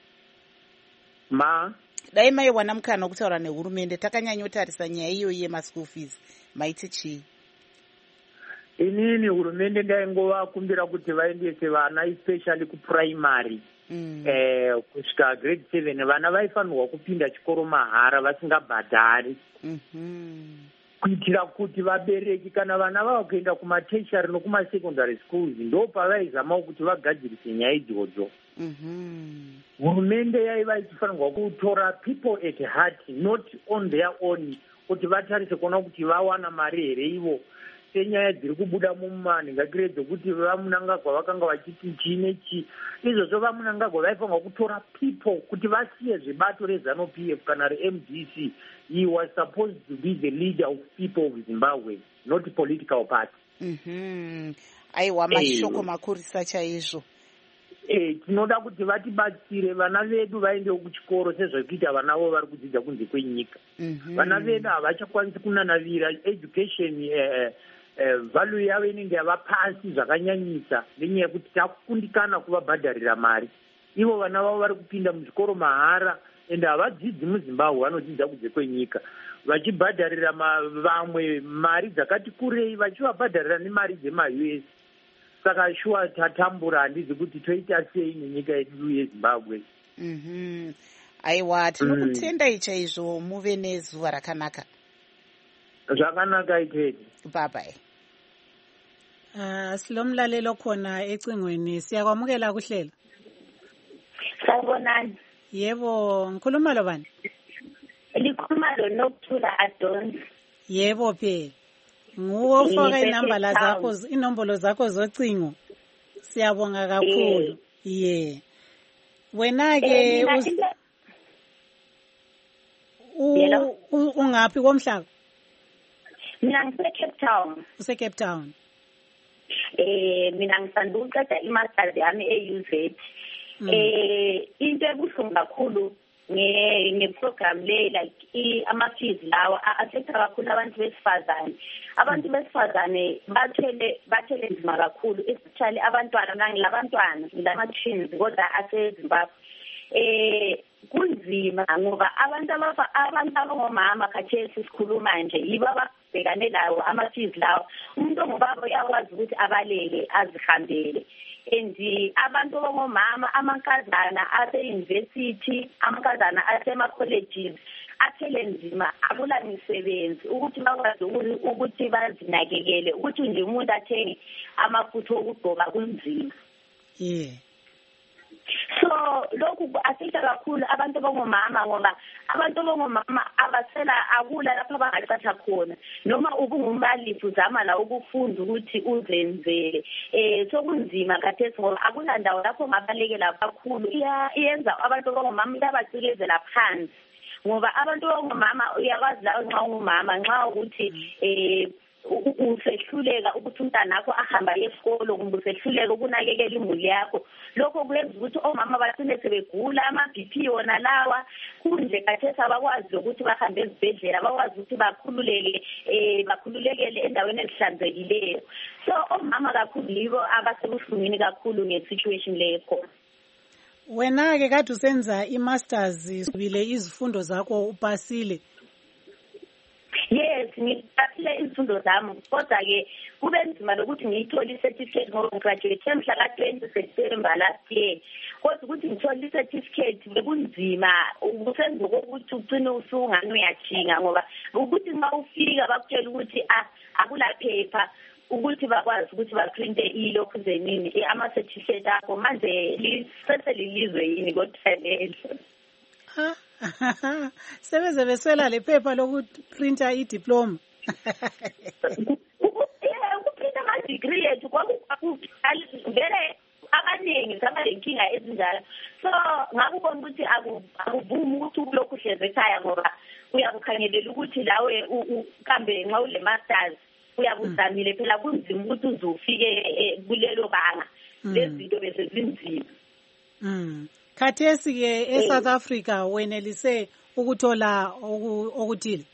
Dai maiwana mukana wokutaura nehurumende, takanyanyotarisa nyaya iyoyi yemaschool fees, maiti chii? Inini hurumende ndaingovakumbira kuti vaendese vana especially kuprimary kusvika grade 7 vana vaifanirwa kupinda chikoro mahara vasingabhadhari, kuitira kuti vabereki kana vana vavo kuenda kumatertiary nokumasecondary schools ndo pavaizamawo kuti vagadzirise nyaya idzodzo. Hurumende yaiva ichifanirwa kutora people at heart, not on their own, kuti vatarise kuona kuti vawana mari here ivo, senyaya dziri kubuda mumanhingakire dzokuti vamunangagwa vakanga vachiti chii nechi. Izvozvo vamunangagwa vaifanirwa kutora people kuti vasiye zvebato reZANU-PF kana reMDC. He was supposed to be the leader of people of Zimbabwe, not political party. Aiwa, mashoko makurisa chaizvo. Tinoda kuti vatibatsire vana vedu vaendewo kuchikoro sezvekuita vana vo vari kudzidza kunze kwenyika. Vana vedu havachakwanisi kunanavira education, value yavo inenge yava pasi zvakanyanyisa nenyaya yekuti takukundikana kuvabhadharira mari. Ivo vana vavo vari kupinda muzvikoro mahara ende havadzidzi muZimbabwe, vanodzidza kunze kwenyika, vachibhadharira vamwe mari dzakati kurei, vachivabhadharira nemari dzemaUS. Saka shuwa tatambura, handizi kuti toita sei nenyika yedu yeZimbabwe. Aiwa, tinokutendai chaizvo, muve nezuva rakanaka. Zvakanaka itete. Bye bye. Silomlalelo khona ecingweni, siyakwamukela kuhlelo. Sawubonani. Yebo, ngikhuluma lo bani? Likhuluma lo Nokuthula Adons. Yebo phela. Nguwe ofaka inombolo zakho zocingo. Siyabonga kakhulu. Wena ke ungaphi komhlaba? Mina ngise-Cape Town. Use-Cape Town. Mina ngisanda ukuqeda i-masters yami e-UZ. Into ebuhlungu kakhulu nge-program le like ama-fees lawa affecta kakhulu abantu besifazane. Abantu besifazane bathele nzima kakhulu, especially abantwana, ngilama-twins kodwa aseZimbabwe. Kunzima ngoba abantu abangomama khathesi sikhuluma nje yibo ababhekane lawo ama-fees lawo. Umuntu ongubaba uyakwazi ukuthi abalele azihambele. And abantu abangomama, amankazana ase-university, amankazana asema-colleges athele nzima, akula misebenzi ukuthi bakwazi ukuthi bazinakekele, ukuthi nje umuntu athenge amafutha okugqoka kunzima. So lokhu asitha kakhulu abantu abangomama ngoba abantu abangomama abasela akula lapho abangathatha khona, noma ubungumbalisi uzama la ukufunda ukuthi uzenzele. So kunzima khathesi ngoba akula ndawo lapho ngabalekela kakhulu, iyenza abantu abangomama iyabacikezela phansi ngoba abantu abangomama uyakwazi la nxa ungumama nxa ukuthi usehluleka ukuthi umntanakho ahamba esikolo kumbe usehluleka ukunakekela imuli yakho, lokho kuyenza ukuthi omama bagcine sebegula ama-BP wona lawa. Kunje khathesi abakwazi ukuthi bahambe ezibhedlela, bakwazi ukuthi bakhululekele endaweni ezihlanzekileyo. So omama kakhulu yibo abasebuhlungwini kakhulu nge-situation lekho. Wena-ke kade usenza i-masters, subile izifundo zakho upasile? Yes, ngipasile izifundo zami, kodwa-ke kube nzima lokuthi ngiyithole i-certificate ngoba ngigraduate mhla ka-20 September last year. Kodwa ukuthi ngithole i-certificate bekunzima, ukusenza kokuthi ugcine usungani uyajinga ngoba ukuthi nxa ufika bakutshela ukuthi akula phepha ukuthi bakwazi ukuthi baprinte ilokhu zenini ama-certificate akho manje seselilizwe yini kodwa lelo. Sebeze beswela le phepha lokuprinta i-diploma. Ukuprinta ama-degree yethu vele abaningi sabalenkinga ezinjalo. So ngakubona ukuthi akuvumi ukuthi ulokhu uhlezi ekhaya ngoba uyakukhangelela ukuthi lawe ukambe nxa ule masters uyakuzamile phela kunzima ukuthi uzufike kulelo banga. Lezi zinto bese zinzima. Khathesi-ke e-South Africa wenelise ukuthola okuthile?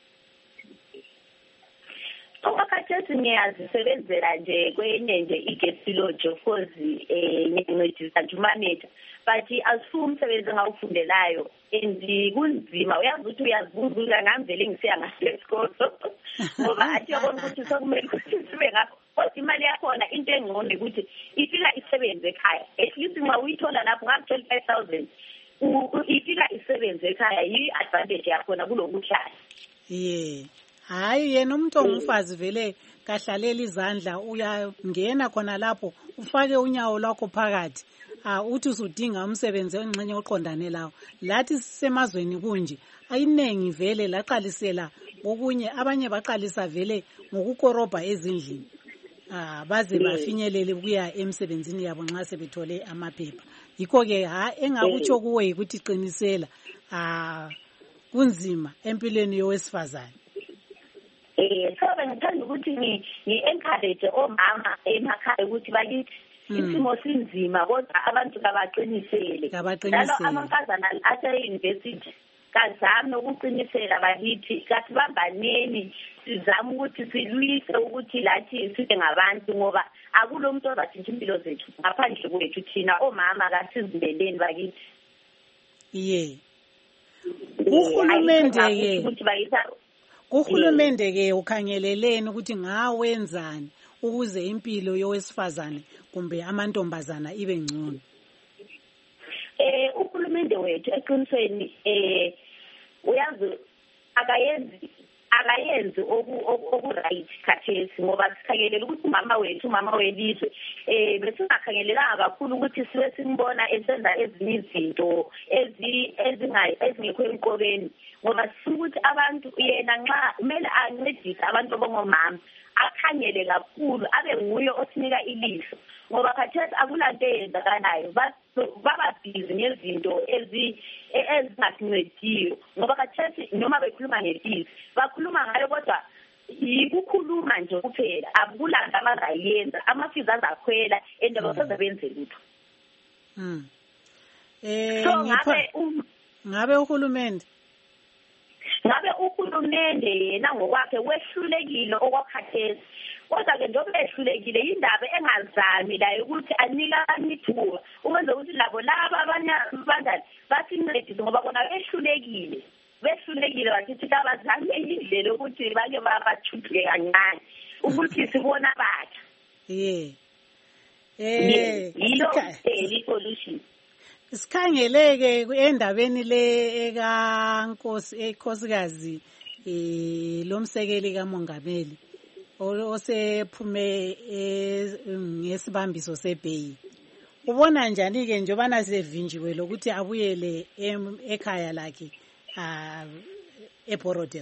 Khathesi ngiyazisebenzela nje kwenye nje i-guest-lodge of course ngincedisa nje umanager, but asifuni umsebenzi engawufundelayo and kunzima. Uyazi ukuthi uyazibuza ngamvele ngisiya ngasesikolo ngoba athi yabona ukuthi sokumele ukuthi sibe ngakho. Kodwa imali yakhona into engcono ukuthi ifika isebenze ekhaya. At least nxa uyithola lapho ngaku-25,000 ifika isebenze ekhaya, yi-advantage yakhona kulokuhlala. Hayi yena umuntu ongumfazi vele kahlaleli izandla, uyangena khona lapho ufake unyawo lwakho phakathi. Uthi usudinga umsebenzi engxenye oqondane lawo. Lathi semazweni kunje ayinengi vele laqalisela okunye, abanye baqalisa vele ngokukorobha ezindlini. Baze bafinyelele kuya emsebenzini yabo nxa sebethole amaphepha. Yikho-ke engakutsho kuwe ukuthi qinisela kunzima empilweni yowesifazane. So bengithanda ukuthi ngi-encourage omama emakhaya ukuthi bakithi isimo sinzima kodwa abantu kabaqinisele. Njalo amankazana ase-university kazame ukuqinisela bakithi, kasibambaneni sizame ukuthi silwise ukuthi lathi sibe ngabantu ngoba akulo muntu ozatshintsha impilo zethu ngaphandle kwethu thina omama kasizibeleni bakithi. Uhulumende-ke ukhangeleleni ukuthi ngawenzani ukuze impilo yowesifazane kumbe amantombazana ibe ngcono? Uhulumende wethu eqinisweni uyazi akayenzi akayenzi oku-right khathesi ngoba sikhangelela ukuthi umama welizwe besingakhangelelanga kakhulu ukuthi sibe simbona esenza ezinye izinto ezingekho emqobeni ngoba sifuna ukuthi abantu yena nxa kumele ancedise abantu abangomama akhangele kakhulu abe nguye osinika ilihlo ngoba khathesi akulanto eyenzakalayo bababhizi ngezinto ezingasincediyo ngoba khathesi noma bekhuluma ngefizi bakhuluma ngayo kodwa yikukhuluma nje kuphela akulanto abazayenza amafizi azakhwela and abasoze benze lutho. Ngabe uhulumende yena ngokwakhe wehlulekile okwakhathesi kodwa-ke njengoba ehlulekile yindaba engazami layo ukuthi anika ithuba ukwenza ukuthi labo laba abanye abandali basincedise ngoba bona behlulekile bakithi kabazame indlela ukuthi bake bathuthuke kancane ukuthi sibona abatsha yilo i-solution. Sikhangeleke endabeni le enkosikazi lomsekeli kamongameli osephume ngesibambiso sebheyi. Ubona njani ke njobana sevinjiwe lokuthi abuyele ekhaya lakhe eBorodale?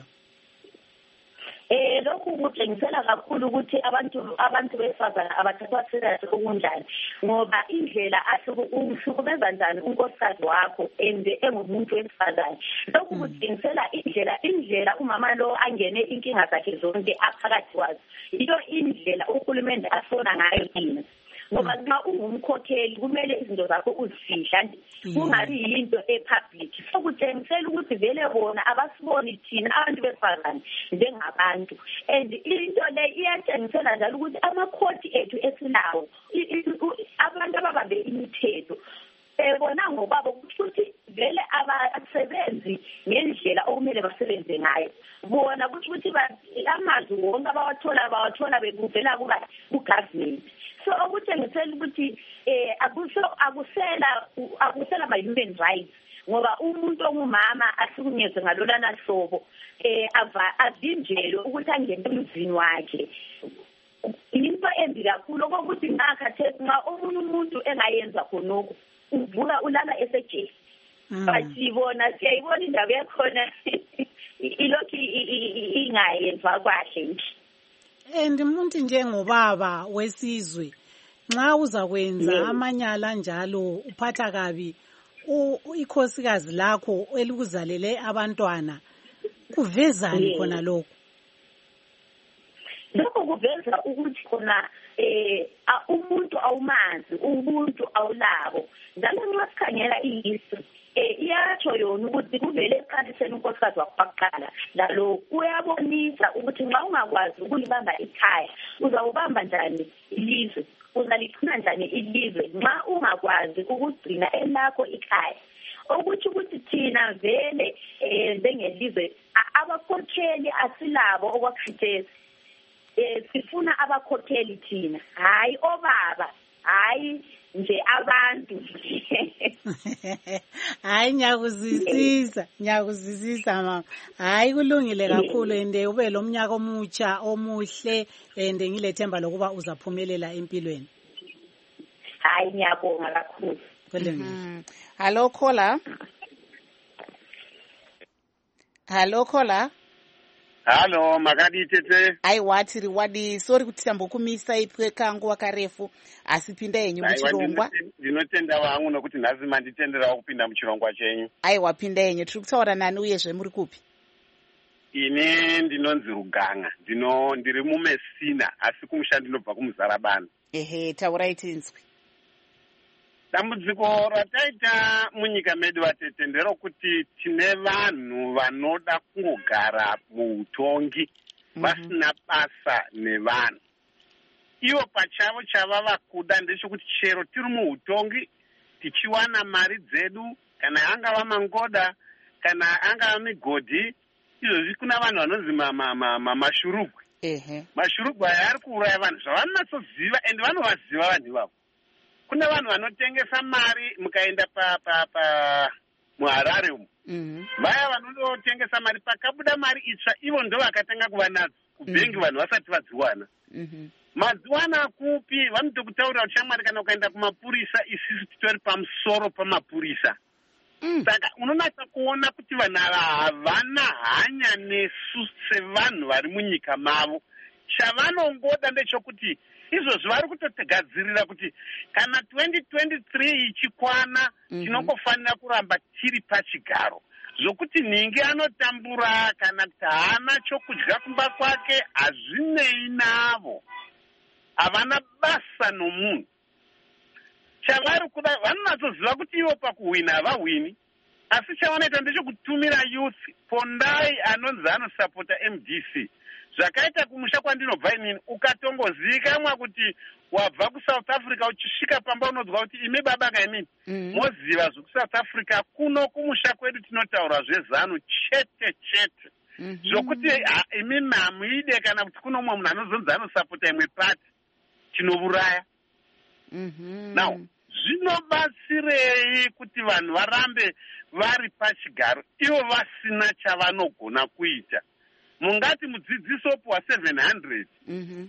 Lokhu kutshengisela kakhulu ukuthi abantu besifazana abathathwa serious okunjani ngoba indlela uhlukumeza njani unkosikazi wakho engumuntu wesifazane. Lokhu kutshengisela indlela umama lo angene inkinga zakhe zonke aphakathi kwazo. Iyo indlela uhulumende asona ngayo kini ngoba nxa ungumkhokheli kumele izinto zakho uzifihla kungabi yinto epublic. Sokutshengisela ukuthi vele bona abasiboni thina abantu besifazane njengabantu and into le iyatshengisela njalo ukuthi amakhoti ethu esilawo abantu ababambe imithetho bona ngokwabo ukuthi vele abasebenzi ngendlela okumele basebenze ngayo bona ukuthi amazwi wonke bawathola bekuvela ku-government. So okutshengisela ukuthi akusela ma-human rights ngoba umuntu ongumama ahlukunyezwe ngalolana hlobo avinjelwe ukuthi angene emzini wakhe. Into embi kakhulu okokuthi ngakhathesi nxa omunye umuntu engayenza khonokho uvuka ulala esejele. But siyayibona indaba yakhona ilokhu ingayenzwa kahle nje. And umuntu njengobaba wesizwe nxa uzakwenza amanyala njalo uphatha kabi ikhosikazi lakho elikuzalele abantwana kuvezani khona lokho? Lokho kuveza ukuthi khona umuntu awumazi umuntu awulabo njalo nxa sikhangela ihistory iyatsho yona ukuthi kuvele eqaliseni unkosikazi wakuqala lalo uyabonisa ukuthi nxa ungakwazi ukulibamba ikhaya uzawubamba njani ilizwe, uzalichuna njani ilizwe nxa ungakwazi ukugcina elakho ikhaya. Ukuthi thina vele njengelizwe abakhokheli asilabo okwakhathesi sifuna abakhokheli thina hayi obaba hayi nje abantu. Hayi ngiyakuzwisisa mama. Hayi kulungile kakhulu ende ube lo mnyaka omutsha omuhle ende ngilethemba lokuba uzaphumelela empilweni. Hayi ngiyabonga kakhulu. Hello caller. Hello makadi tete. Wadi sorry kuti tambokumisa ipwe kangu wakarefu asipinda yenyu muchirongwa. Ndinotenda wangu nokuti nhasi manditendera kupinda muchirongwa chenyu. Wapinda yenyu tiri kutaura nani uyezve muri kupi? Ine ndinonzi Ruganga. Ndiri muMessina asi kumusha ndinobva kuMuzarabana. Taurai tinzwi. Dambudziko rataita munyika medu vatete nderokuti tine vanhu vanoda kungogara muutongi vasina basa nevanhu. Ivo pachavo chavava kuda ndechekuti chero tiri muutongi tichiwana mari dzedu kana angava mangoda kana angava migodhi izvozvi kuna vanhu vanonzi mashurugwe. Mashurugwe aya ari kuuraya vanhu zvavanatsoziva ende vanovaziva vanhu ivavo. Kuna vanhu vanotengesa mari mukaenda muharare umu vaya vanondotengesa mari pakabuda mari itsva ivo ndo vakatanga kuva nadzo kubhengi vanhu vasati vadziwana madziwana kupi vanotokutaurira kuti shamwari kana ukaenda kumapurisa isisu titori pamusoro pamapurisa saka unonatsa kuona kuti vanhu ava havana hanya nesu sevanhu vari munyika mavo. Chavanongoda ndechokuti izvozvi vari kutogadzirira kuti kana 2023 ichikwana tinongofanira kuramba tiri pachigaro zvokuti nhingi anotambura kana kuti haana chokudya kumba kwake hazvinei navo, havana basa nomunhu. Chavari kuda vanonatsoziva kuti ivo pakuhwina havahwini, asi chavanoita ndechekutumira youth Pondai anonzi anosapota MDC. Zvakaita kumusha kwandinobva inini, ukatongozivikanwa kuti wabva kuSouth Africa uchisvika pamba unodzwa kuti imi baba kaimini moziva zvokuSouth Africa kuno kumusha kwedu tinotaura zvezano chete chete zvokuti imi hamuide kana kuti kuno umwe munhu anozonzi anosapota imwe pati tinouraya. Now zvinobatsirei kuti vanhu varambe vari pachigaro ivo vasina chavanogona kuita? Mungati mudzidzisi opuwa 700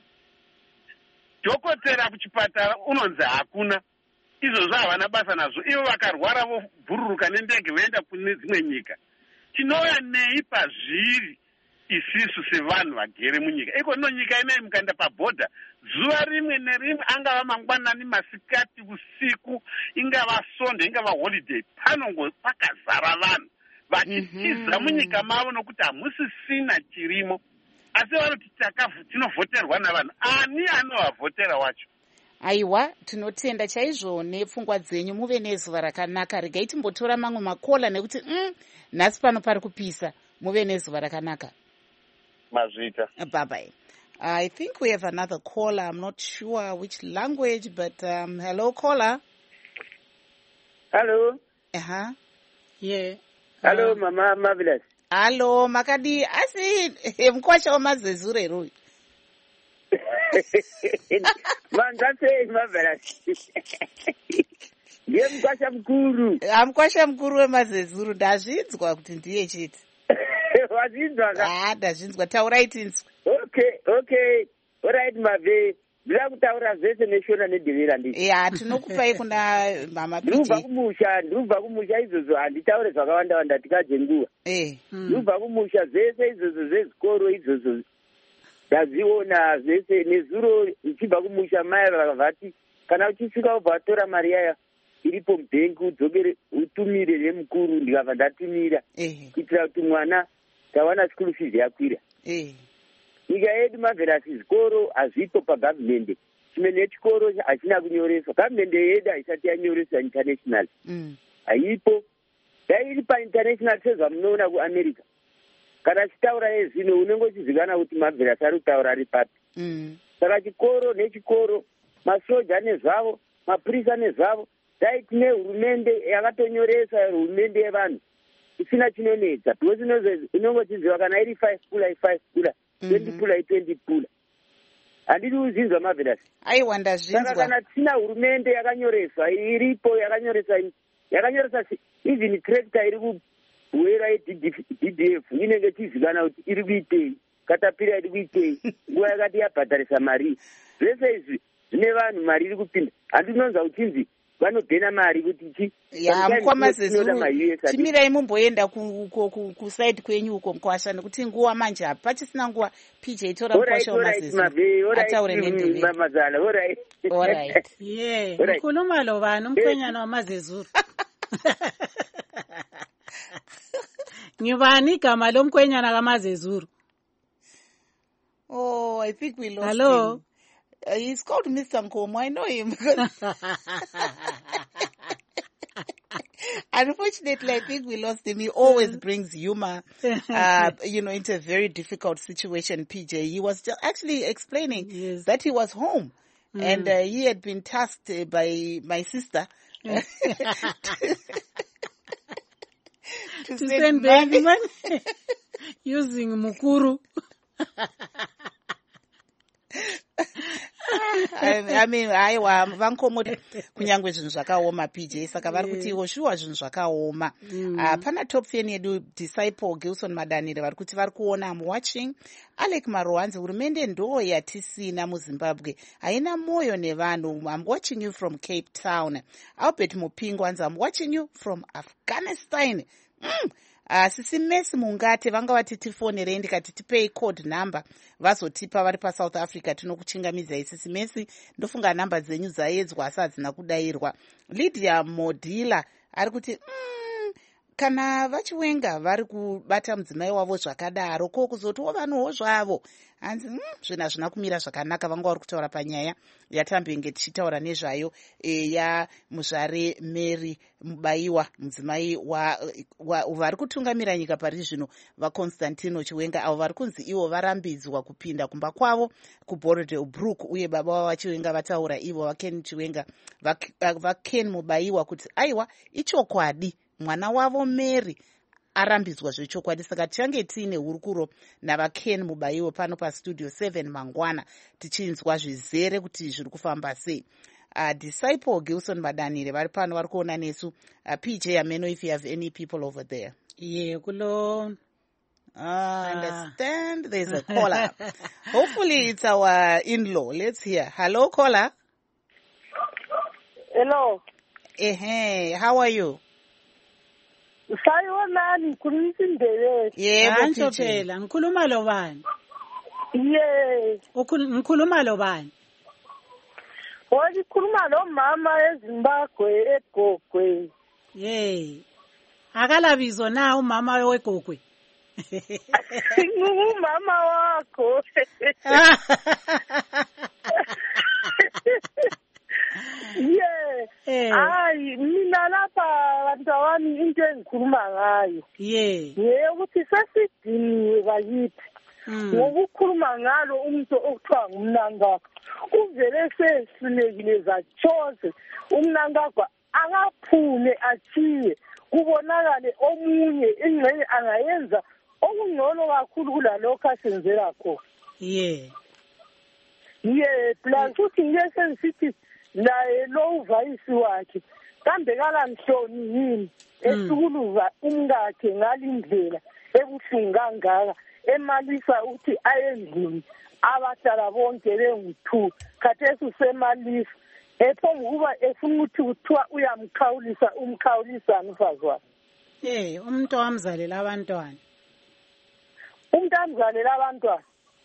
dhokotera kuchipatara unonzi hakuna, izvozvo havana basa nazvo. Ivo vakarwara vobhururuka nendege voenda kune dzimwe nyika. Tinouya nei pazviri isisu sevanhu vagere munyika? Iko ino nyika inei mukaenda pabhodha zuva rimwe nerimwe, angava mangwanani, masikati, usiku, ingava sonde, ingava holiday, pakazara vanhu vachitiza munyika mavo nokuti hamusisina chirimo. Asi vanoti tinovhoterwa navanhu. Ani anovhavhotera wacho? Aiwa, tinotenda chaizvo nepfungwa dzenyu. Muve nezuva rakanaka. Regai timbotora mamwe makola nekuti nhasi pano pari kupisa. Muve nezuva rakanaka. Mazvita. Bye-bye. I think we have another caller. I'm not sure which language, but hello, caller. Hello. Yeah. Hello, Mama Marvelous. Hello, Makadi. Asi, mkwasha wa mazezure rui. Manzase Marvelous. Ndiye mkwasha mkuru. Mkwasha mkuru wemazezuru. Ndazvinzwa kuti ndiye chiti. Wazvinzwa ka? Ndazvinzwa. Taurai tinzwa. Okay. Alright, Mave. Ndira kutaura zvese neshona nedhivira ndii. Tinokupai kuna Mama Piti. Ndubva kumusha izvozvo handitaure zvakawanda tikaje nguva. Ndubva kumusha zvese izvozvo zvezvikoro izvozvo ndazviona zvese. Nezuro uchibva kumusha mai vakavati kana uchisvika ubva watora mari yaya iripo mubhengi udzokere utumire nemukuru. Ndikabva ndatumira kuitira kuti mwana tawana school fees yakwira. Nyika yedu Marvelous zvikoro hazvipo pagavhimende. Chimwe nechikoro hachina kunyoreswa. Gavhimende yedu haisati yanyoreswa international. Haipo. Dai iri painternational sezvamunoona kuAmerica. Kana chitaura yezvino unenge uchizikana kuti Marvelous ari kutaura ari papi. Saka chikoro nechikoro, masoja nezvavo, mapurisa nezvavo, dai tine hurumende yakatonyoresa, hurumende yevanhu isina chinonetsa. Because unongochiziva kana iri 5 pula 5 pula 20 pula 20 pula. Handidi kuzinzwa Marvelous. Aiwa, ndazvinzwa. Saka kana tisina hurumende yakanyoreswa, iripo yakanyoresa even tractor iri kuwera DDF inenge chizikana kuti iri kuitei, katapira iri kuitei, nguva yakati yabhadharisa mari. Zvese izvi zvine vanhu mari iri kupinda. Handinonzwa kuchinzi vanobhena mari kuti chi. Mukwamazezuru, timirai mumboenda kusaidi kwenyu uko mkwasha nekuti nguva manje hapachisina nguva. PJ tora mkwasha wamazezuru ataure nendiviri. Alright. Mkhuluma lo bani umkhwenyana wamazezuru? Ngibani igama lomkhwenyana kaMazezuru? Oh, I think we lost him. He's called Mr. Nkomo. I know him. Unfortunately, I think we lost him. He always brings humor, into a very difficult situation, PJ. He was just actually explaining that he was home and he had been tasked by my sister to send baby money using Mukuru. I mean, aiwa vankomoti kunyangwe zvinhu zvakaoma PJ, saka vari kuti iwo shuwa zvinhu zvakaoma. Pana top fan yedu Disciple Gilson Madanire vari kuti vari kuona I'm watching. Alec Marowanzi, hurumende ndo yatisina muZimbabwe, haina moyo nevanhu. I'm watching you from Cape Town. Albert Mupingwanzi, I'm watching you from Afghanistan. Sisi Messi Mungate vanga vatitifonere ndikati tipei code number vazotipa vari paSouth Africa tinokuchingamizai. Sisi Messi ndofunga namba dzenyu dzaedzwa asi hadzina kudairwa. Lydia Modila ari kuti kana vachiwenga vari kubata mudzimai wavo zvakadaro ko kuzotiwo vanhuwo zvavo hanzi zvinhu hazvina kumira zvakanaka. Vanga vari kutaura panyaya yatambenge tichitaura nezvayo yamuzvare Mary Mubayiwa, mudzimai vari kutungamira nyika pari zvino vaConstantino Chiwenga, avo vari kunzi ivo varambidzwa kupinda kumba kwavo kuBorodale uye baba vavo vaChiwenga vataura ivo vaKen Chiwenga vaKen Mubayiwa kuti aiwa ichokwadi mwana wavo Mary arambidzwa zvechokwadi. Saka tichange tiine hurukuro navaKen Mubayiwa pano pastudio 7 mangwana tichinzwa zvizere kuti zviri kufamba sei. Disciple Gilson Madanire vari pano vari kuona nesu. PJ Ameno, if you have any people over there. Yeah, kulo. Understand there's a caller. Hopefully it's our in-law. Let's hear. Hello, caller. Hello. How are you? Sayonani kunisindele. Yebo phela ngikhuluma lo bani? Yes. Ngikhuluma lo bani? Ngikhuluma lo mama eZimbabwe eGogwe. Yey. Akalabizo na umama weGogwe. Ngumama wakho. Yeah. Hayi mina lapha bantwami into engikhuluma ngayo. Ukuthi sesidiniwe bayithi. Ngokukhuluma ngalo umuntu okuthiwa ngumnankakho. Uvele sesilekile zachoze umnankakho akaphume achiye kubonakale omunye ingxenye angayenza okungcono kakhulu kulalokho asenzela khona. Plus uthi ngeke sengisithi naye lo uvayisi wakhe kambe kalanhloni yini esukuluza umkakhe ngalindlela ebuhlungu kangaka emalisa ukuthi ayendlini abahlala bonke bengu-2 khathesi usemalisa ephomukuba efuna ukuthi kuthiwa uyamkhawulisa umkhawulisani umfazi wakhe. Umuntu wamzalela abantwana. Umuntu amzalela abantwana.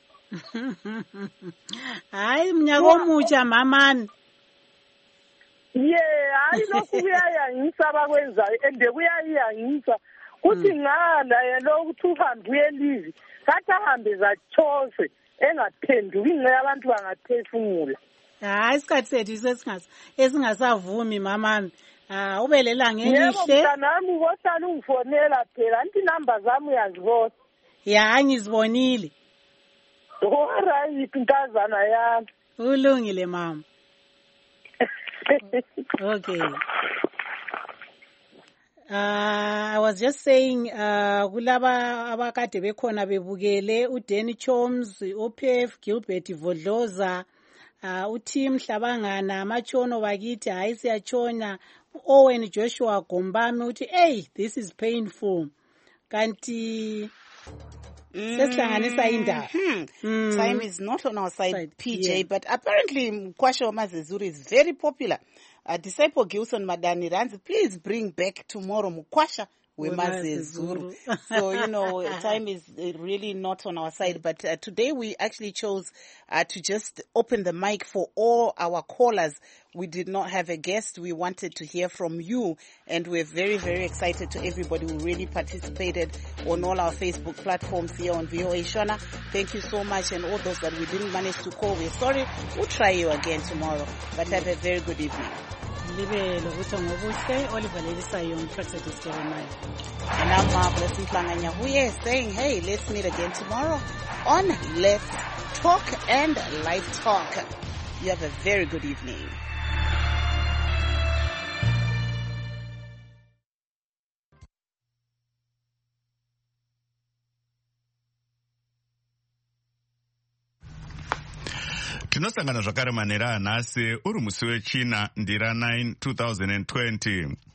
Hayi mnyaka omutsha mamani. Hayi lokhu kuyayangisa abakwenzayo ende kuyayangisa kuthi ngala yena ukuthi uhambe uyelivi kathi ahambe zachoze engaphenduki ingxe abantu bangaphefumula. Hayi isikhathi sethu esingasavumi mamani. Ubelela ngelihle. Yebo mntanami wohlala ungifonela phela anti inamba zami uyazibona. Ngizibonile. Alright nkazana yami. Ulungile mama. Okay. I was just saying kulaba abakade bekhona bebukele uDanny Choms, uPF Gilbert Vodloza, uTim Hlabangana, amachono bakithi hayi siyachona, Owen Joshua Gombami uthi hey this is painful. Kanti time is not on our side, PJ, but apparently Mkwasho Mazezuri is very popular. Disciple Gilson Madani Ranzi, please bring back tomorrow Mkwasha Wemazezuru. So, time is really not on our side, but today we actually chose to just open the mic for all our callers. We did not have a guest. We wanted to hear from you, and we're very, very excited to everybody who really participated on all our Facebook platforms here on VOA Shona. Thank you so much, and all those that we didn't manage to call, we're sorry. We'll try you again tomorrow, but have a very good evening. And I'm Blessing Planganyahuye saying, hey, let's meet again tomorrow on Let's Talk and Live Talk. You have a very good evening. Tinosangana zvakare manheru anhasi uri musi wechina ndira 9 2020.